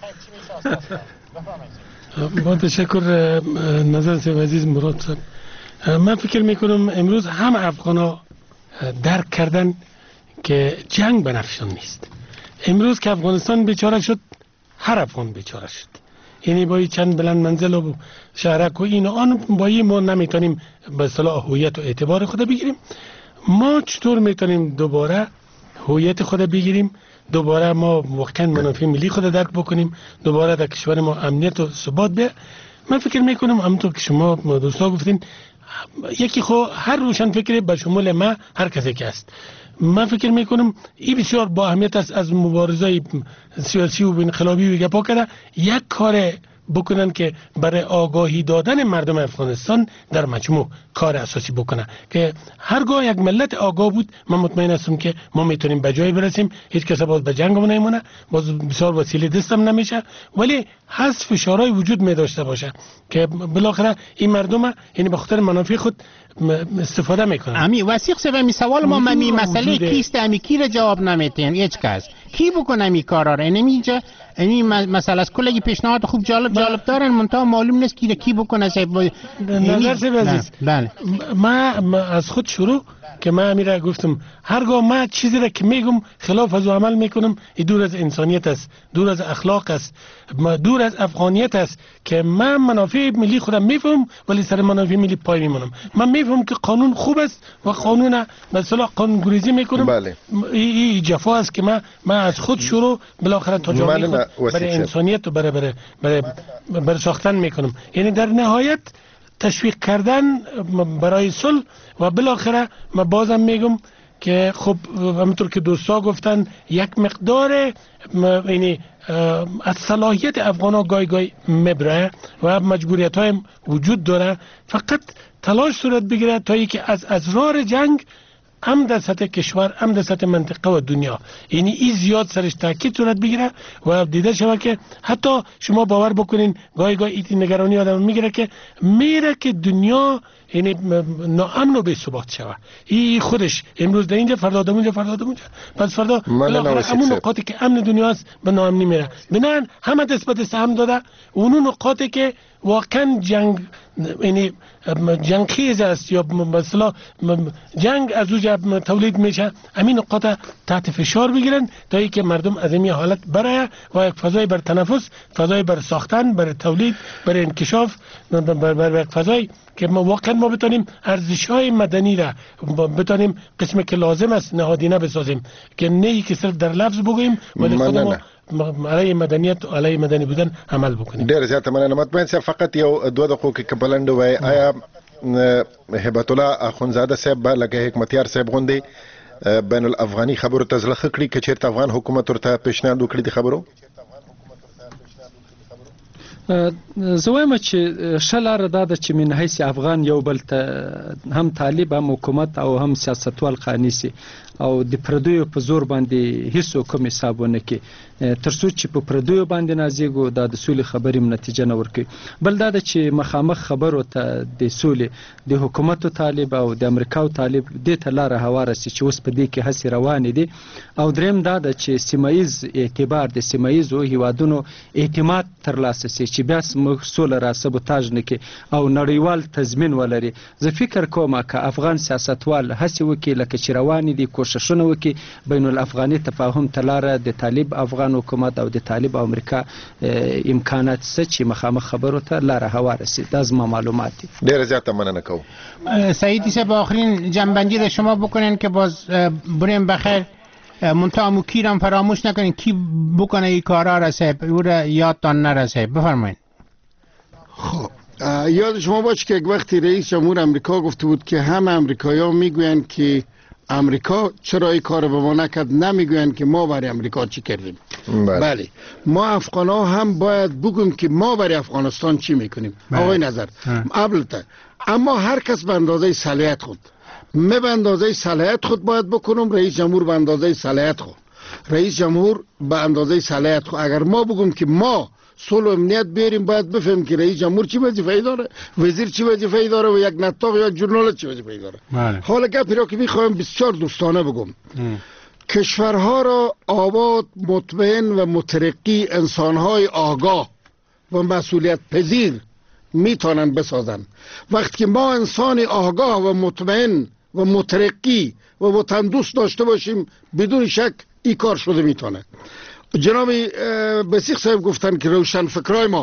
با تشکر نظر صاحب عزیز مراد صاحب. من فکر میکنم امروز هم افغانا درک کردن که جنگ بنفشان نیست. امروز که افغانستان بیچاره شد، هر افغان بیچاره شد. یعنی با چند بلند منزل و شهرک و این آن با ما نمیتونیم به اصطلاح هویت و اعتبار خود بگیریم. ما چطور میتونیم دوباره هویت خود بگیریم؟ دوباره ما واقعا منافع ملی خود درک بکنیم، دوباره در کشور ما امنیت و ثبات بیاد. من فکر میکنم همونطور که شما دوستا گفتین، یکی خو هر روشن فکری به شمول ما هر کسی که است. من فکر میکنم این بسیار با اهمیت است از مبارزه سیاسی و انقلابی و گپا کرده یک کار بکنن که برای آگاهی دادن مردم افغانستان در مجموع کار اساسی بکنن که هرگاه یک ملت آگاه بود، من مطمئن هستم که ما میتونیم به جای برسیم. هیچ کس باز به جنگ نمیمونه، باز بسیار وسیله دستم نمیشه، ولی هست فشارهای وجود می داشته باشه که بالاخره این مردم یعنی به خاطر منافع خود استفاده میکنن. امی وثیق صاحب، می سوال ما می مسئله کیست؟ امی کی را جواب نمیتین؟ هیچ کس کی بکنه می کارا را؟ اینجا این مسئله است. کلی پیشنهاد خوب جالب دارن، منتها معلوم نیست کی بکنه صاحب. نظر صاحب عزیز، ما از خود شروع که من میره گفتم هرگاه ما چیزی را که میگم خلاف از عمل میکنم، این دور از انسانیت است، دور از اخلاق است، دور از افغانیت است که من منافع ملی خودم میفهم ولی سر منافع ملی پای میمونم. من میفهم که قانون خوب است و قانون مثلا قانون گریزی میکنم. بله. این جفا است که من از خود شروع بالاخره تا جامعه خود برای انسانیت و برای ساختن میکنم. یعنی در نهایت تشویق کردن برای صلح و بالاخره من بازم میگم که خب همونطور که دوستا گفتن یک مقدار یعنی از صلاحیت افغانا گای مبره و مجبوریت های وجود داره. فقط تلاش صورت بگیره تا اینکه از اسرار جنگ هم در سطح کشور هم در سطح منطقه و دنیا، یعنی این زیاد سرش تاکید صورت بگیره و دیده شود که حتی شما باور بکنین گاهی این نگرانی آدم میگیره که میره که دنیا یعنی ناامن و بی ثبات شود. این خودش امروز در اینجا، فردا در اونجا، فردا در اونجا، پس فردا همون نقاطی که امن دنیا است به ناامنی میره. بنان همه نسبت سهم داده اون نقاطی که واقعا جنگ یعنی جنگ خیز است یا مثلا جنگ از اونجا تولید میشه، همین نقاط تحت فشار بگیرن تا اینکه مردم از این حالت برای و یک فضای بر تنفس، فضای بر ساختن، بر تولید، بر انکشاف، بر فضای که واقعا ما بتونیم ارزش‌های مدنی را بتونیم قسمی که لازم است نهادینه بسازیم، که نه که صرف در لفظ بگوییم ولی خودمون علیه مدنیت و علیه مدنی بودن عمل بکنیم. ډیر زیات مننه. مطمئن صاحب فقط یو دوه دقیقې کې بلند وای، آیا هبت الله اخونزاده صاحب لکه حکمتیار صاحب غوندي بین الافغاني خبرو ته ځلخه کړي که چیرته افغان حکومت ورته پیشنهاد وکړي د خبرو؟ زه وایم چې ښه لاره دا ده چې من حیث افغان یو بل ته هم طالب هم حکومت او هم سیاستوال قانع سي او د پردیو په زور باندې هیڅ کوم حساب ونه کړي، تر څو چې په پردیو باندې نازېږو دا د سولې خبرې نتیجه نه ورکوي. بل دا ده چې مخامخ خبرو ته د سولې د حکومت طالب او د امریکا طالب دې ته لاره هواره سي چې اوس په دې کې هڅې روانې دي. او دریم دا ده چې سیمایز اعتبار د سیمایزو هیوادونو اعتماد ترلاسه سي چې بیا موږ سوله را سبوتاژ نه کړي او نړیوال تضمین ولري. زه فکر کوم که افغان سیاستوال هڅې وکړي لکه چې روانې دي، کوششونه وکړي بین الافغاني تفاهم ته لاره د طالب افغان حکومت او د طالب او امریکا امکانات څه چې مخامخ خبرو ته لاره هواره سي. دا زما معلومات دي. ډیره زیاته مننه کوم. سعیدی صاحب آخرین جنبندی را شما بکنین که باز بریم بخیر، منتها مو کیرم فراموش نکنین کی بکنه این کارا را صاحب او را یادتان نرسه. بفرمایید. خب یاد شما باشه که یک وقتی رئیس جمهور امریکا گفته بود که همه امریکایی‌ها میگویند که امریکا چرا این کار به ما نکرد، نمیگویند که ما برای امریکا چی کردیم. بله ما افغان‌ها هم باید بگویم که ما برای افغانستان چی میکنیم. آقای نظر ابلته، اما هر کس به اندازه صلاحیت خود، من به اندازه صلاحیت خود باید بکنم، رئیس جمهور به اندازه صلاحیت خود، رئیس جمهور به اندازه صلاحیت خود. اگر ما بگیم که ما صلح و امنیت بیاریم، باید بفهمیم که رئیس جمهور چی وظیفه‌ای داره، وزیر چی وظیفه‌ای داره و یک نطاق یا یک ژورنالیست چی وظیفه‌ای داره. حالا گپی را که می‌خوایم بسیار دوستانه بگم، کشورها را آباد، مطمئن و مترقی انسان‌های آگاه و مسئولیت پذیر میتونن بسازن. وقتی که ما انسان آگاه و مطمئن و مترقی و وطن دوست داشته باشیم، بدون شک این کار شده میتونه. جناب بسیق صاحب گفتن که روشن فکرای ما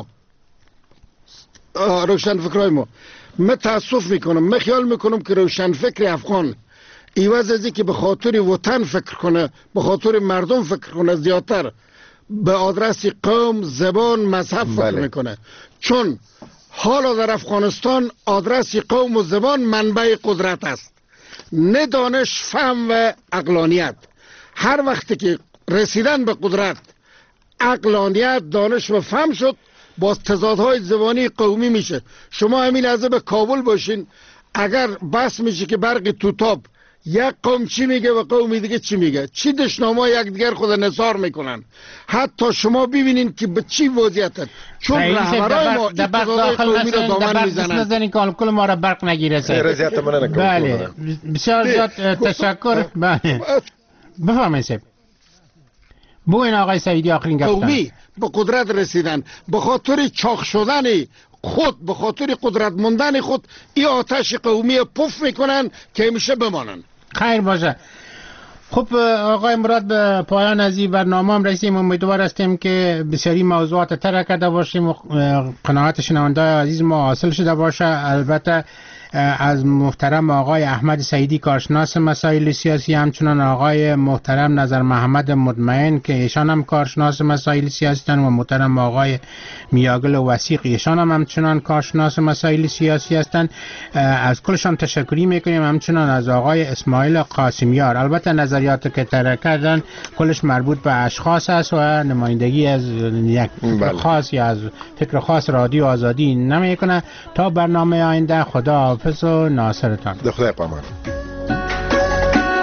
من تاسف میکنم، من خیال میکنم که روشن فکر افغان ایواز از که به خاطر وطن فکر کنه، به خاطر مردم فکر کنه، زیادتر به آدرس قوم، زبان، مذهب فکر میکنه. چون حالا در افغانستان آدرس قوم و زبان منبع قدرت است، نه دانش، فهم و عقلانیت. هر وقتی که رسیدن به قدرت عقلانیت، دانش و فهم شد، باز تضادهای زبانی قومی میشه. شما همین لحظه به کابل باشین، اگر بس میشه که برق توتاب یک قوم چی میگه و قومی دیگه چی میگه، چی دشنامه یک دیگر خود نثار میکنن، حتی شما ببینین که به چی وضعیت، چون رهبرای ما اتفاقای قومی رو دامن میزنن. کل ما را برق نگیره. بله بسیار زیاد تشکر. بله بفرمایید. بوین آقای سعیدی آخرین گفتن. قومی به قدرت رسیدن به خاطر چاق شدن خود، به خاطر قدرت موندن خود، این آتش قومی پف میکنن که همیشه بمانن. خیر باشه. خب آقای مراد، به پایان از این برنامه هم رسیدیم. امیدوار هستیم که بسیاری موضوعات طرح کرده باشیم و قناعت شنونده‌های عزیز ما حاصل شده باشه. البته از محترم آقای احمد سعیدی کارشناس مسائل سیاسی، همچنان آقای محترم نظر محمد مطمئن که ایشان هم کارشناس مسائل سیاسی هستند و محترم آقای میاگل وثیق ایشان هم همچنان کارشناس مسائل سیاسی هستند، از کلشان تشکری میکنیم. همچنان از آقای اسماعیل قاسمیار. البته نظریات که طرح کردن کلش مربوط به اشخاص است و نمایندگی از یک فکر خاص یا از فکر خاص رادیو آزادی نمیکنه. تا برنامه آینده، خدا حافظ و ناصرتان. خدای پامان.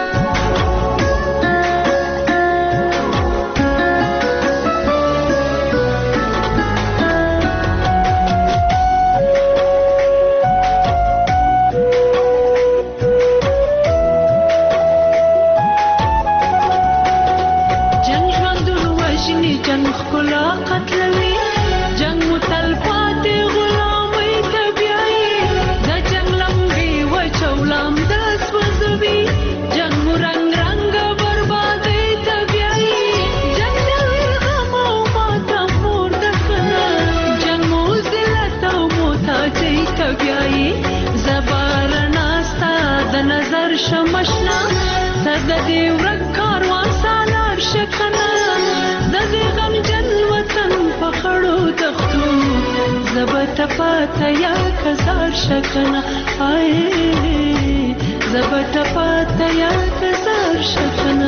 ورک کاروان سالار شکنه د دې غمجن وطن په خړو دښتو زه به ټپاته یا کزار شکنه زه به ټپاته یا کزار شکنه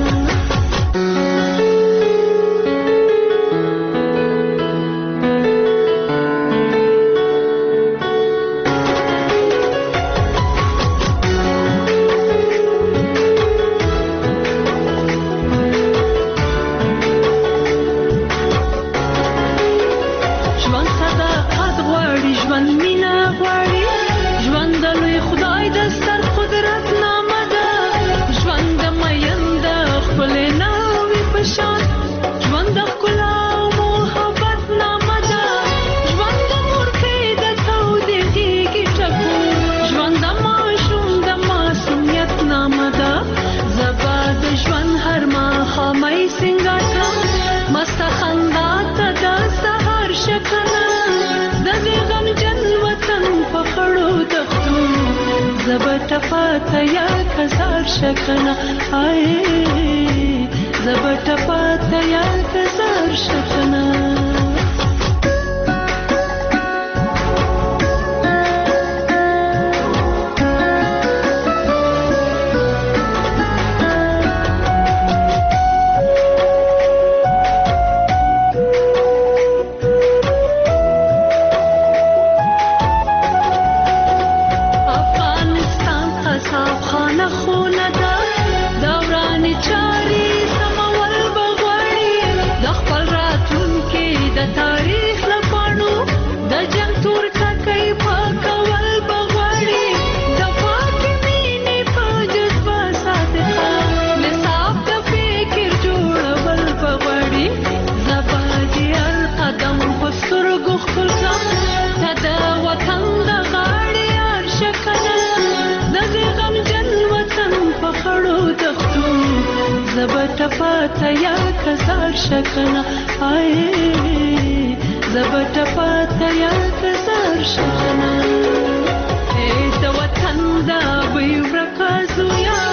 زبټپاته یا کزار شکنه زبټپاته یا کزار شکنه زبټپاته یا کزار شکنه زبټپاته یا کزار شکنه د وطن دا بې ورکه زویا